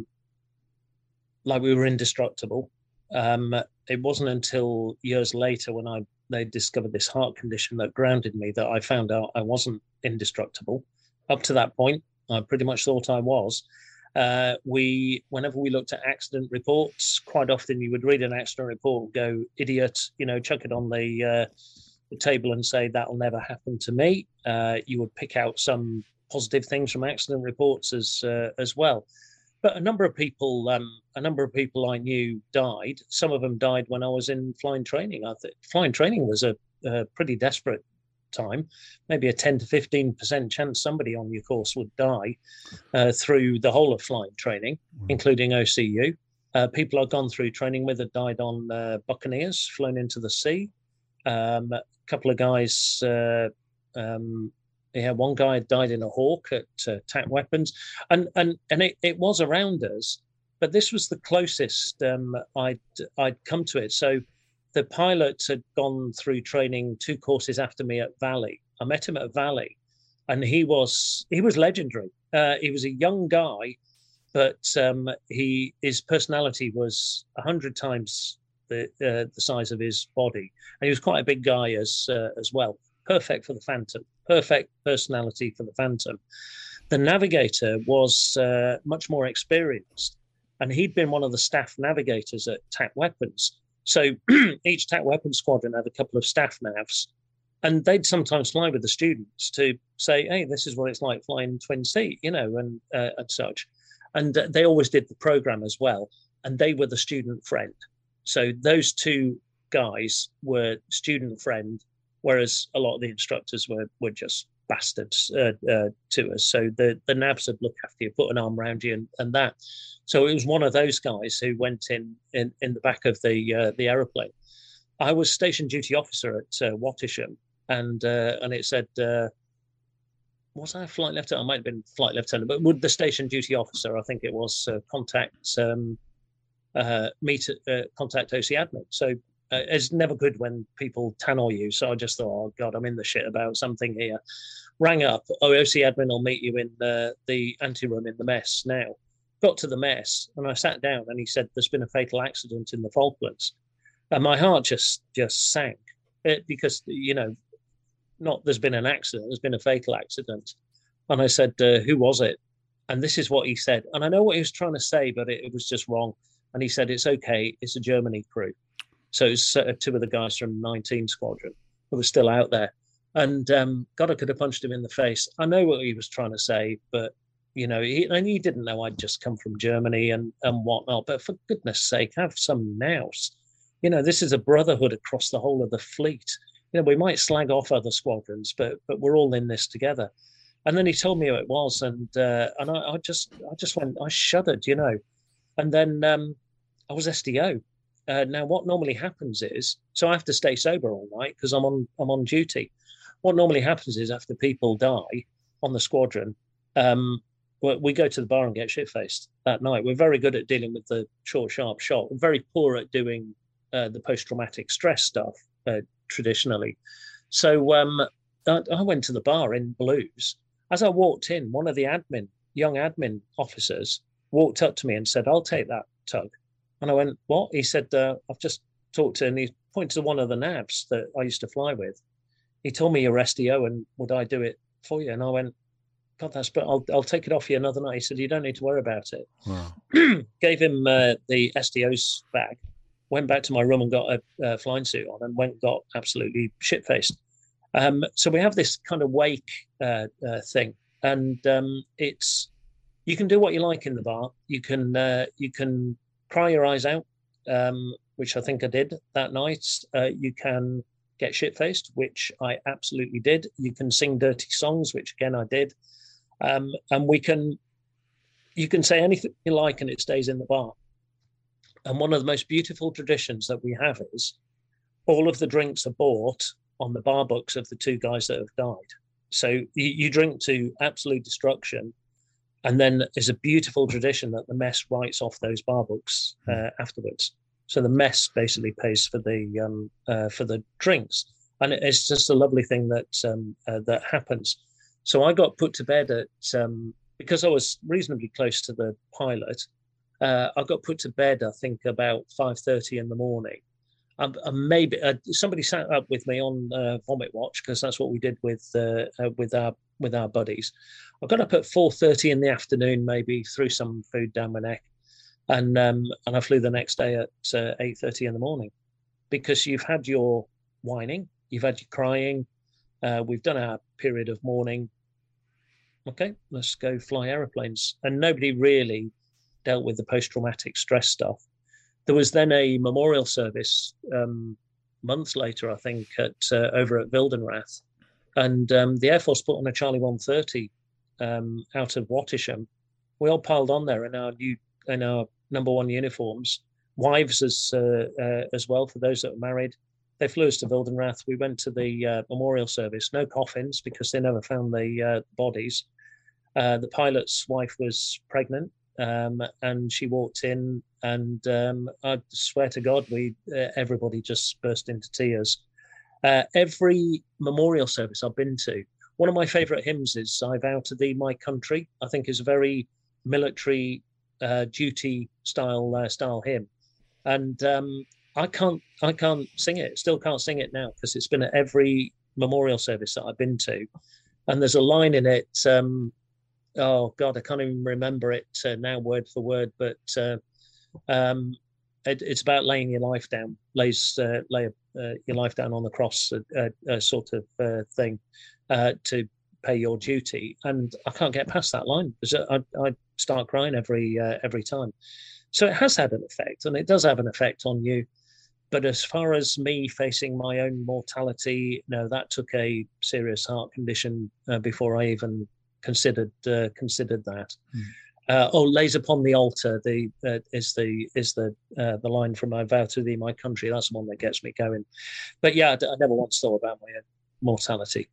like we were indestructible. Um, it wasn't until years later when I they discovered this heart condition that grounded me that I found out I wasn't indestructible. Up to that point, I pretty much thought I was. Uh, we, whenever we looked at accident reports, quite often you would read an accident report and go, "Idiot," you know, chuck it on the. Uh, the table and say that'll never happen to me. Uh, you would pick out some positive things from accident reports as uh, as well. But a number of people, um, a number of people I knew died. Some of them died when I was in flying training. I think flying training was a, a pretty desperate time. Maybe a ten to fifteen percent chance somebody on your course would die uh, through the whole of flying training, mm. including O C U. Uh, people I've gone through training with have died on uh, Buccaneers, flown into the sea. Um, a couple of guys, uh, um, yeah, one guy died in a Hawk at uh, T A C Weapons, and and and it, it was around us, but this was the closest um, I'd I'd come to it. So the pilot had gone through training two courses after me at Valley. I met him at Valley, and he was he was legendary. Uh, he was a young guy, but um, he his personality was a hundred times the uh, the size of his body, and he was quite a big guy as uh, as well. Perfect for the Phantom. Perfect personality for the Phantom. The navigator was uh, much more experienced, and he'd been one of the staff navigators at T A C Weapons. So each T A C Weapons squadron had a couple of staff navs, and they'd sometimes fly with the students to say, "Hey, this is what it's like flying twin seat," you know, and uh, and such. and they always did the program as well. And they were the student friend. So those two guys were student friend, whereas a lot of the instructors were were just bastards uh, uh, to us. So the the nabs would look after you, put an arm around you, and, and that. So it was one of those guys who went in in, in the back of the uh, the aeroplane. I was station duty officer at uh, Wattisham, and uh, and it said, uh, was I a flight lieutenant? I might have been flight lieutenant, but would the station duty officer, I think it was, uh, contact um, uh, meet uh, contact O C admin. So uh, it's never good when people tannoy you. So I just thought, oh God, I'm in the shit about something here. Rang up, oh, O C admin will meet you in the, the anteroom in the mess now. Got to the mess and I sat down and he said, there's been a fatal accident in the Falklands. And my heart just just sank it, because, you know, not there's been an accident, there's been a fatal accident. And I said, uh, who was it? And this is what he said. And I know what he was trying to say, but it, it was just wrong. And he said, it's okay, it's a Germany crew. So it's uh, two of the guys from nineteen Squadron who were still out there. And um, God, I could have punched him in the face. I know what he was trying to say, but, you know, he, and he didn't know I'd just come from Germany and, and whatnot. But for goodness sake, have some nous. You know, this is a brotherhood across the whole of the fleet. You know, we might slag off other squadrons, but but we're all in this together. And then he told me who it was, and uh, and I, I just I just went, I shuddered, you know. And then um, I was S D O. Uh, now, what normally happens is, so I have to stay sober all night because I'm on I'm on duty. What normally happens is, after people die on the squadron, um, we go to the bar and get shit-faced that night. We're very good at dealing with the short, sharp shot. We're very poor at doing uh, the post-traumatic stress stuff uh, traditionally. So um, I, I went to the bar in Blues. As I walked in, one of the admin, young admin officers walked up to me and said, I'll take that tug. And I went, what? He said, uh, I've just talked to, and he pointed to one of the nabs that I used to fly with. He told me you're S D O and would I do it for you? And I went, God, that's, but I'll, I'll take it off you another night. He said, you don't need to worry about it. Wow. Gave him uh, the S D O's bag, went back to my room and got a, a flying suit on and went and got absolutely shit-faced. Um, so we have this kind of wake uh, uh, thing, and um, it's, you can do what you like in the bar. You can uh, you can cry your eyes out, um, which I think I did that night. Uh, you can get shit-faced, which I absolutely did. You can sing dirty songs, which again I did. Um, and we can, you can say anything you like and it stays in the bar. And one of the most beautiful traditions that we have is all of the drinks are bought on the bar books of the two guys that have died. So you, you drink to absolute destruction. And then there's a beautiful tradition that the mess writes off those bar books uh, afterwards. So the mess basically pays for the um, uh, for the drinks. And it's just a lovely thing that um, uh, that happens. So I got put to bed at, um, because I was reasonably close to the pilot, uh, I got put to bed, I think, about five thirty in the morning. Um, and maybe uh, somebody sat up with me on uh, Vomit Watch, because that's what we did with uh, uh, with our with our buddies. I got up at four thirty in the afternoon, maybe threw some food down my neck, and um, and I flew the next day at uh, eight thirty in the morning, because you've had your whining, you've had your crying, uh, we've done our period of mourning. Okay, let's go fly aeroplanes. And nobody really dealt with the post-traumatic stress stuff. There was then a memorial service um, months later, I think, at uh, over at Wildenrath. And um, the Air Force put on a Charlie one thirty um, out of Wattisham. We all piled on there in our new, in our number one uniforms, wives as uh, uh, as well for those that were married. They flew us to Wildenrath. We went to the uh, memorial service. No coffins because they never found the uh, bodies. Uh, the pilot's wife was pregnant, um, and she walked in, and um, I swear to God, we uh, everybody just burst into tears. Uh, every memorial service I've been to, one of my favourite hymns is "I Vow to Thee, My Country." I think is a very military uh, duty style uh, style hymn, and um, I can't I can't sing it. Still can't sing it now because it's been at every memorial service that I've been to, and there's a line in it. Um, oh God, I can't even remember it uh, now word for word, but uh, um, it, it's about laying your life down, lays uh, lay uh, your life down on the cross, uh, uh, uh, sort of uh, thing, uh, to pay your duty, and I can't get past that line because I, I start crying every uh, every time. So it has had an effect, and it does have an effect on you. But as far as me facing my own mortality, no, that took a serious heart condition uh, before I even considered uh, considered that. Mm. Uh, oh, lays upon the altar. The uh, is the is the uh, the line from "I vow to thee, my country." That's the one that gets me going. But yeah, I, I never once thought about my own mortality.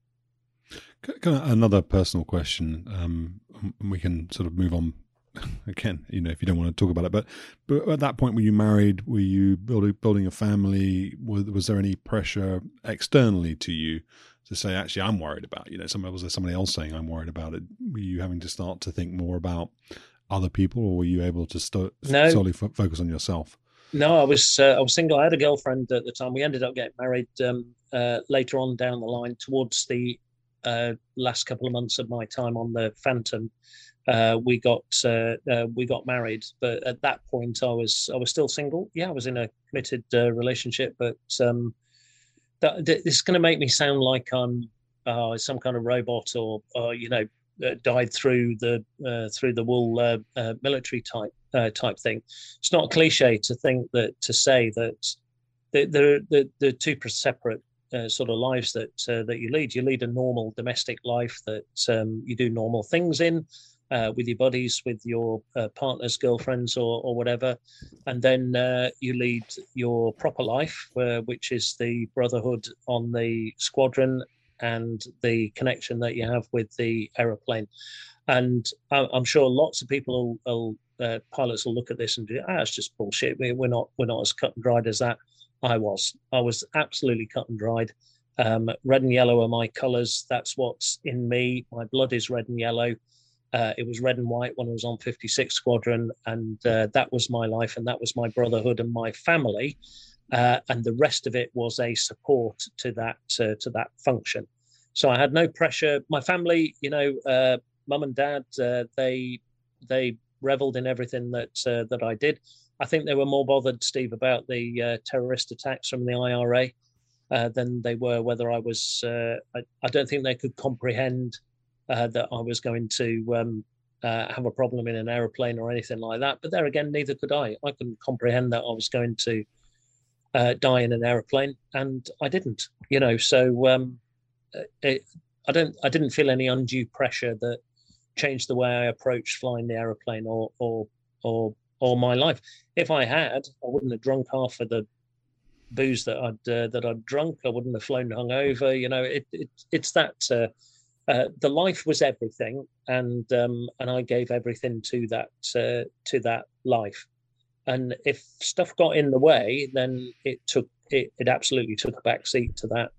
Another personal question. Um, we can sort of move on. Again, you know, if you don't want to talk about it, but but at that point, were you married? Were you building building a family? Was, was there any pressure externally to you to say, actually, I'm worried about, you know, somebody, was there somebody else saying I'm worried about it? Were you having to start to think more about other people, or were you able to st- no. solely f- focus on yourself? No, I was uh, I was single. I had a girlfriend at the time. We ended up getting married um, uh, later on down the line, towards the uh, last couple of months of my time on the Phantom. Uh, we got uh, uh, we got married, but at that point I was I was still single. Yeah, I was in a committed uh, relationship, but um, that, this is going to make me sound like I'm uh, some kind of robot, or, or you know, uh, died through the uh, through the wool uh, uh, military type uh, type thing. It's not a cliche to think that to say that the the the, the two separate uh, sort of lives that uh, that you lead. You lead a normal domestic life that um, you do normal things in. Uh, with your buddies, with your uh, partners, girlfriends, or, or whatever. And then uh, you lead your proper life, uh, which is the brotherhood on the squadron and the connection that you have with the aeroplane. And I, I'm sure lots of people, will, will uh, pilots will look at this and do, ah, it's just bullshit. We're not, we're not as cut and dried as that. I was. I was absolutely cut and dried. Um, red and yellow are my colours. That's what's in me. My blood is red and yellow. Uh, it was red and white when I was on fifty-six Squadron, and uh, that was my life, and that was my brotherhood and my family, uh, and the rest of it was a support to that uh, to that function. So I had no pressure. My family, you know, uh, mum and dad, uh, they they revelled in everything that uh, that I did. I think they were more bothered, Steve, about the uh, terrorist attacks from the I R A uh, than they were whether I was. Uh, I, I don't think they could comprehend Uh, that I was going to um, uh, have a problem in an aeroplane or anything like that. But there again, neither could I. I couldn't comprehend that I was going to uh, die in an aeroplane, and I didn't. You know, so um, it, I don't. I didn't feel any undue pressure that changed the way I approached flying the aeroplane or or or or my life. If I had, I wouldn't have drunk half of the booze that I'd uh, that I'd drunk. I wouldn't have flown hungover. You know, it, it it's that. Uh, Uh, the life was everything, and um, and I gave everything to that uh, to that life. And if stuff got in the way, then it took it, it absolutely took a back seat to that.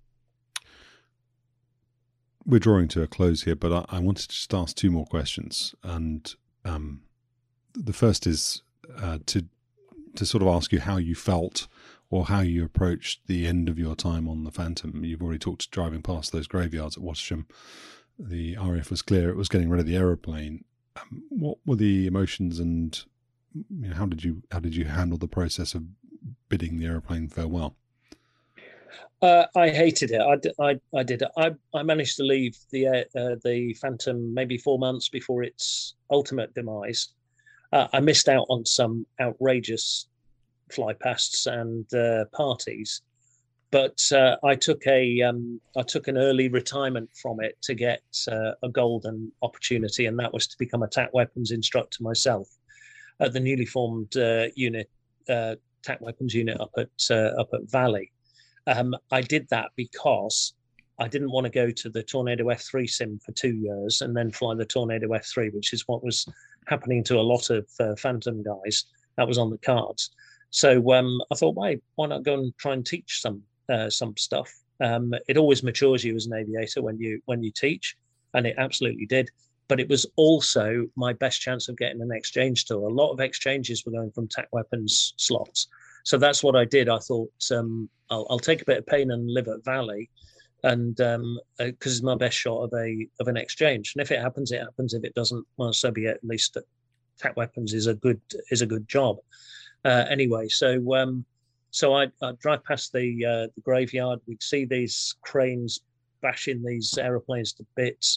We're drawing to a close here, but I, I wanted to just ask two more questions. And um, the first is uh, to to sort of ask you how you felt or how you approached the end of your time on the Phantom. You've already talked driving past those graveyards at Wassersham. The R A F was clear it was getting rid of the aeroplane. Um, what were the emotions, and you know, how did you how did you handle the process of bidding the aeroplane farewell? Uh, I hated it. I, I, I did it. I, I managed to leave the uh, the Phantom maybe four months before its ultimate demise. Uh, I missed out on some outrageous flypasts and uh, parties, but uh, I took a um, I took an early retirement from it to get uh, a golden opportunity, and that was to become a T A C weapons instructor myself at the newly formed uh, unit, uh, T A C weapons unit up at uh, up at Valley. Um, I did that because I didn't want to go to the Tornado F three sim for two years and then fly the Tornado F three, which is what was happening to a lot of uh, Phantom guys. That was on the cards. So um, I thought, why, why not go and try and teach some uh, some stuff? Um, it always matures you as an aviator when you when you teach, and it absolutely did. But it was also my best chance of getting an exchange tour. A lot of exchanges were going from T A C weapons slots. So that's what I did. I thought um, I'll, I'll take a bit of pain and live at Valley, and because um, uh, it's my best shot of a of an exchange. And if it happens, it happens. If it doesn't, well, so be it. At least T A C weapons is a good is a good job. Uh, anyway, so um, so I'd, I'd drive past the uh, the graveyard. We'd see these cranes bashing these aeroplanes to bits.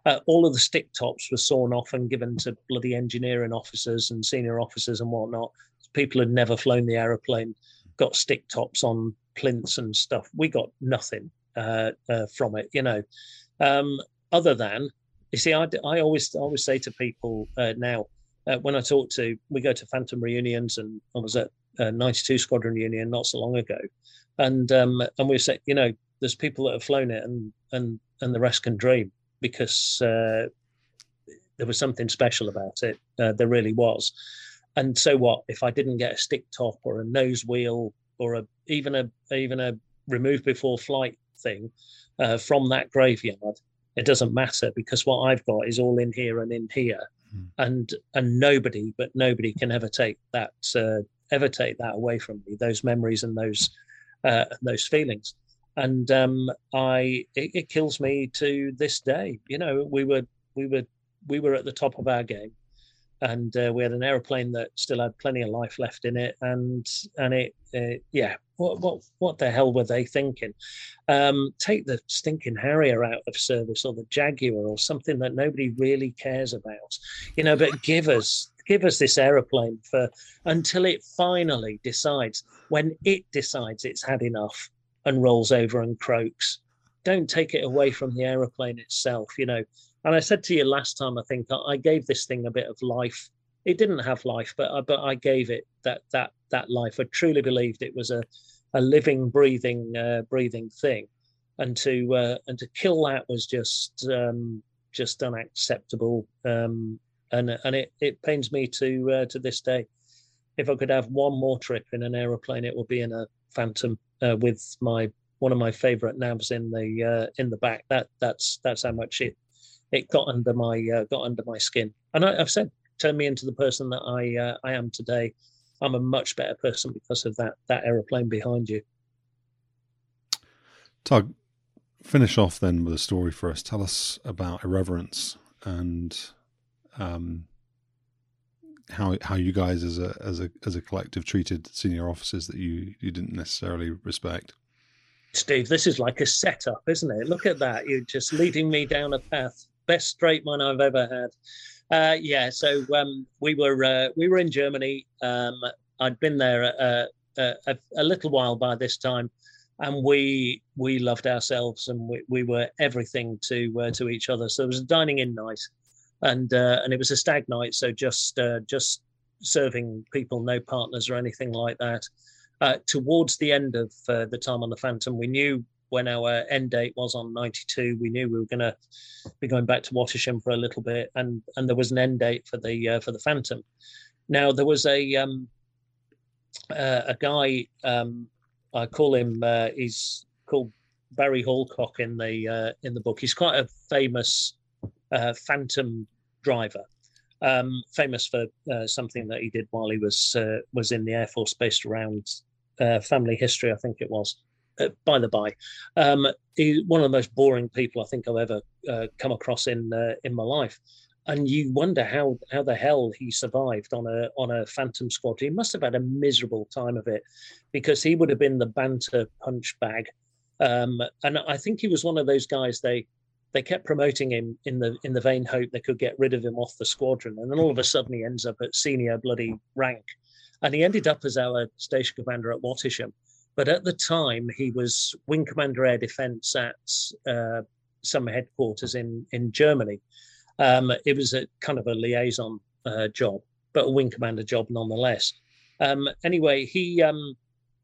Uh, all of the stick tops were sawn off and given to bloody engineering officers and senior officers and whatnot. People had never flown the aeroplane, got stick tops on plinths and stuff. We got nothing uh, uh, from it, you know. Um, other than, you see, I, I always I always say to people uh, now, uh, when I talk to, we go to Phantom reunions, and I was at uh, ninety-two Squadron reunion not so long ago, and um, and we say, you know, there's people that have flown it, and and and the rest can dream, because uh, there was something special about it. Uh, there really was. And so what? If I didn't get a stick top or a nose wheel or a even a even a remove before flight thing uh, from that graveyard, it doesn't matter, because what I've got is all in here and in here, mm. and and nobody but nobody can ever take that uh, ever take that away from me. Those memories and those uh, those feelings. And um, I, it, it kills me to this day. You know, we were, we were, we were at the top of our game, and uh, we had an aeroplane that still had plenty of life left in it. And and it, uh, yeah, what what what the hell were they thinking? Um, take the stinking Harrier out of service, or the Jaguar, or something that nobody really cares about, you know. But give us give us this aeroplane for until it finally decides, when it decides it's had enough and rolls over and croaks. Don't take it away from the aeroplane itself, you know. And I said to you last time, I think I gave this thing a bit of life. It didn't have life, but I, but I gave it that that that life. I truly believed it was a a living, breathing, uh, breathing thing, and to uh, and to kill that was just um, just unacceptable. Um, and and it, it pains me to uh, to this day. If I could have one more trip in an aeroplane, it would be in a Phantom uh, with my one of my favourite nabs in the uh, in the back. That that's that's how much it it got under my uh, got under my skin. And I, I've said, turned me into the person that I uh, I am today. I'm a much better person because of that that aeroplane behind you. Tug, finish off then with a story for us. Tell us about Irreverence and um, how how you guys as a as a as a collective treated senior officers that you you didn't necessarily respect. Steve, this is like a setup, isn't it? Look at that. You're just leading me down a path. Best straight man I've ever had. Uh, yeah, so um, we were uh, we were in Germany. Um, I'd been there uh, uh, a, a little while by this time, and we we loved ourselves, and we, we were everything to uh, to each other. So it was a dining in night, and uh, and it was a stag night. So just uh, just serving people, no partners or anything like that. Uh, towards the end of uh, the time on the Phantom, we knew when our end date was on ninety-two. We knew we were going to be going back to Wattisham for a little bit, and and there was an end date for the uh, for the Phantom. Now there was a um, uh, a guy, um, I call him. Uh, he's called Barry Hallcock in the uh, in the book. He's quite a famous uh, Phantom driver. Um, famous for uh, something that he did while he was uh, was in the Air Force, based around uh, family history, I think it was. Uh, by the by, um, he's one of the most boring people I think I've ever uh, come across in uh, in my life. And you wonder how how the hell he survived on a on a Phantom squad. He must have had a miserable time of it, because he would have been the banter punch bag. Um, and I think he was one of those guys they. They kept promoting him in the in the vain hope they could get rid of him off the squadron, and then all of a sudden he ends up at senior bloody rank, and he ended up as our station commander at Wattisham. But at the time, he was Wing Commander Air Defence at uh, summer headquarters in in Germany. Um, it was a kind of a liaison uh, job, but a Wing Commander job nonetheless. Um, anyway, he um,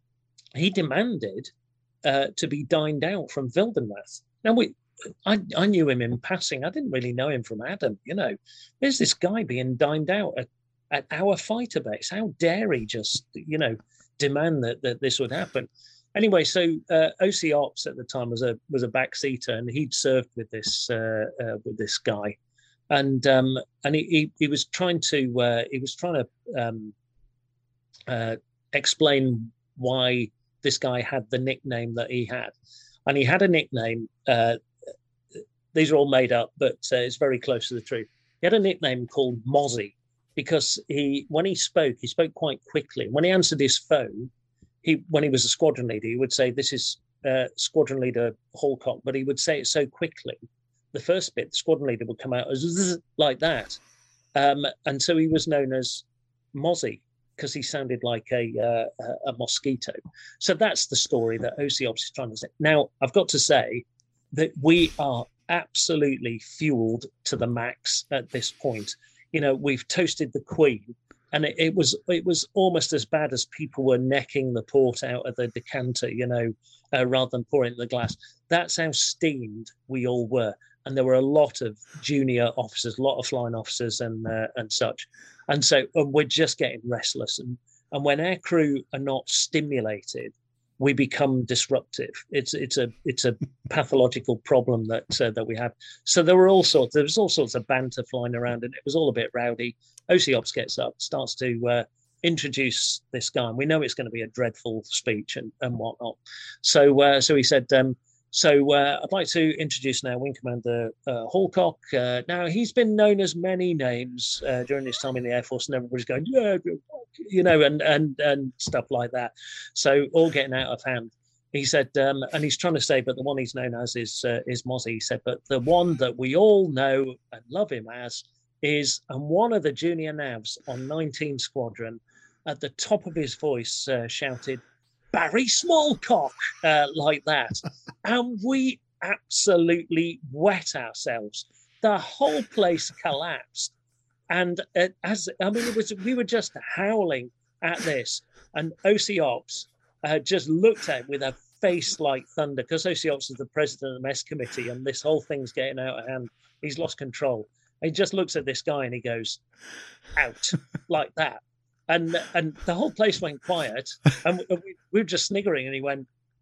he demanded uh, to be dined out from Wildenrath. Now we. I, I knew him in passing. I didn't really know him from Adam, you know. There's this guy being dined out at, at our fighter base. How dare he just, you know, demand that, that this would happen? Anyway, so uh, O C Ops at the time was a was a backseater, and he'd served with this uh, uh, with this guy, and um, and he, he he was trying to uh, he was trying to um, uh, explain why this guy had the nickname that he had, and he had a nickname. Uh, These are all made up, but uh, it's very close to the truth. He had a nickname called Mozzie because he, when he spoke, he spoke quite quickly. When he answered his phone, he, when he was a squadron leader, he would say, "This is uh, Squadron Leader Hallcock," but he would say it so quickly the first bit, the squadron leader would come out as like that. Um, and so he was known as Mozzie because he sounded like a, uh, a mosquito. So that's the story that O C Ops is trying to say. Now, I've got to say that we are absolutely fueled to the max at this point. You know, we've toasted the Queen, and it, it was it was almost as bad as people were necking the port out of the decanter, you know, uh, rather than pouring it in the glass. That's how steamed we all were. And there were a lot of junior officers, a lot of flying officers and uh, and such. And so and we're just getting restless. And, and when our crew are not stimulated, we become disruptive. It's it's a it's a pathological problem that uh, that we have. So there were all sorts. There was all sorts of banter flying around, and it was all a bit rowdy. O C Ops gets up, starts to uh, introduce this guy, and we know it's going to be a dreadful speech and and whatnot. So uh, so he said. Um, So uh, I'd like to introduce now Wing Commander uh, Hallcock. Uh, now, he's been known as many names uh, during his time in the Air Force, and everybody's going, yeah, you know, and and and stuff like that. So all getting out of hand. He said, um, and he's trying to say, but the one he's known as is uh, is Mozzie. He said, but the one that we all know and love him as is, and one of the junior navs on nineteen Squadron, at the top of his voice, uh, shouted, Barry Smallcock, uh, like that. And we absolutely wet ourselves. The whole place collapsed. And uh, as I mean, it was we were just howling at this. And O C Ops uh, just looked at it with a face like thunder, because O C Ops is the president of the mess committee, and this whole thing's getting out of hand. He's lost control. And he just looks at this guy and he goes, out, like that. And and the whole place went quiet, and we, we were just sniggering. And he went,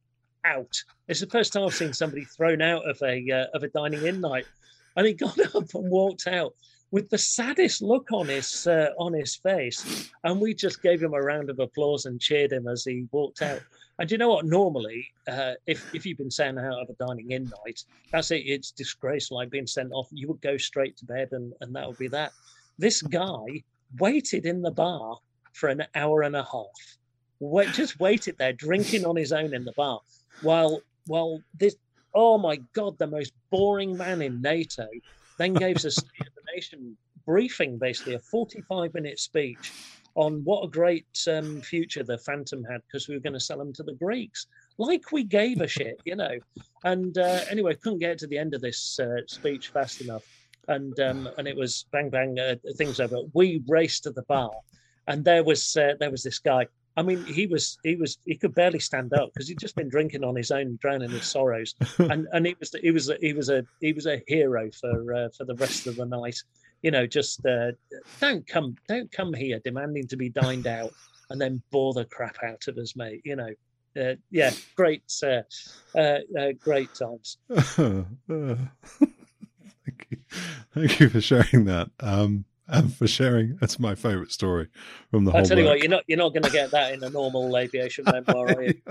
out. It's the first time I've seen somebody thrown out of a uh, of a dining in night. And he got up and walked out with the saddest look on his uh, on his face. And we just gave him a round of applause and cheered him as he walked out. And you know what? Normally, uh, if if you've been sent out of a dining in night, that's it. It's disgraceful, like being sent off. You would go straight to bed, and and that would be that. This guy waited in the bar for an hour and a half. Wait, just waited there, drinking on his own in the bar, while while this, oh my God, the most boring man in NATO then gave us a State of the Nation briefing, basically a forty-five minute speech on what a great um, future the Phantom had, because we were going to sell them to the Greeks. Like we gave a shit, you know. And uh, anyway, couldn't get to the end of this uh, speech fast enough. And um, and it was bang, bang, uh, things over. We raced to the bar. And there was uh, there was this guy. I mean, he was he was he could barely stand up because he'd just been drinking on his own, drowning his sorrows. And and he was he was he was a he was a hero for uh, for the rest of the night. You know, just uh, don't come don't come here demanding to be dined out and then bore the crap out of us, mate. You know, uh, yeah, great uh, uh, uh, great times. Thank you, thank you for sharing that. Um... And for sharing, that's my favourite story from the whole. I'll tell you work. what, you're not you're not going to get that in a normal aviation memoir, are you?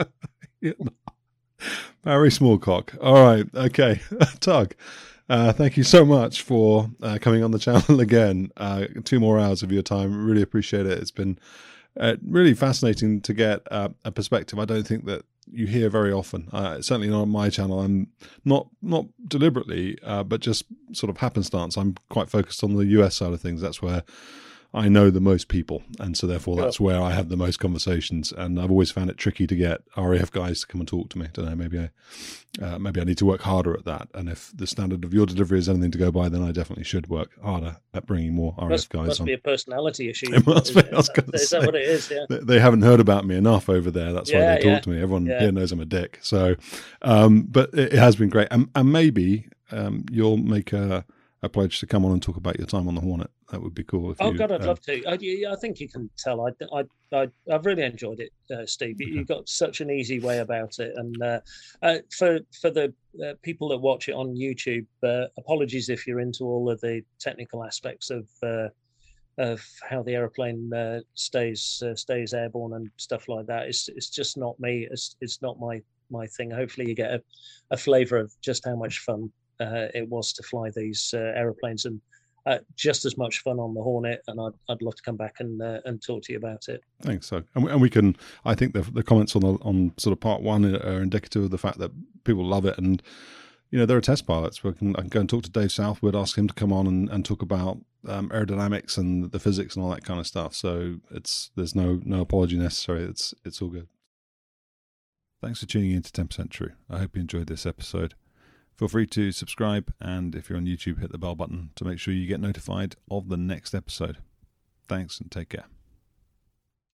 Barry Smallcock. All right, okay, Tug. Uh, thank you so much for uh, coming on the channel again. Uh, two more hours of your time. Really appreciate it. It's been uh, really fascinating to get uh, a perspective I don't think that you hear very often. Uh, certainly not on my channel. I'm not not deliberately, uh, but just sort of happenstance. I'm quite focused on the U S side of things. That's where I know the most people, and so therefore that's where I have the most conversations. And I've always found it tricky to get R A F guys to come and talk to me. I don't know, maybe I uh, maybe I need to work harder at that. And if the standard of your delivery is anything to go by, then I definitely should work harder at bringing more R A F must, guys must on. Must be a personality issue. It must be. I was is, is say, that what it is? Yeah. They, they haven't heard about me enough over there. That's yeah, why they talk yeah. to me. Everyone yeah. here knows I'm a dick. So, um, but it, it has been great. And, and maybe um, you'll make a, a pledge to come on and talk about your time on the Hornet. That would be cool. If oh you, God, I'd uh, love to. I, I think you can tell. I, I, I, I've really enjoyed it, uh, Steve. You, Okay. You've got such an easy way about it, and uh, uh, for for the uh, people that watch it on YouTube, uh, apologies if you're into all of the technical aspects of uh, of how the aeroplane uh, stays uh, stays airborne and stuff like that. It's it's just not me. It's it's not my my thing. Hopefully, you get a, a flavour of just how much fun uh, it was to fly these uh, aeroplanes, and Uh, just as much fun on the Hornet, and I'd, I'd love to come back and uh, and talk to you about it. Thanks. So, and we, and we can. I think the the comments on the on sort of part one are indicative of the fact that people love it, and you know, there are test pilots. We can, I can go and talk to Dave Southwood, ask him to come on and, and talk about um, aerodynamics and the physics and all that kind of stuff. So it's there's no no apology necessary. It's it's all good. Thanks for tuning in to ten percent True. I hope you enjoyed this episode. Feel free to subscribe, and if you're on YouTube, hit the bell button to make sure you get notified of the next episode. Thanks and take care.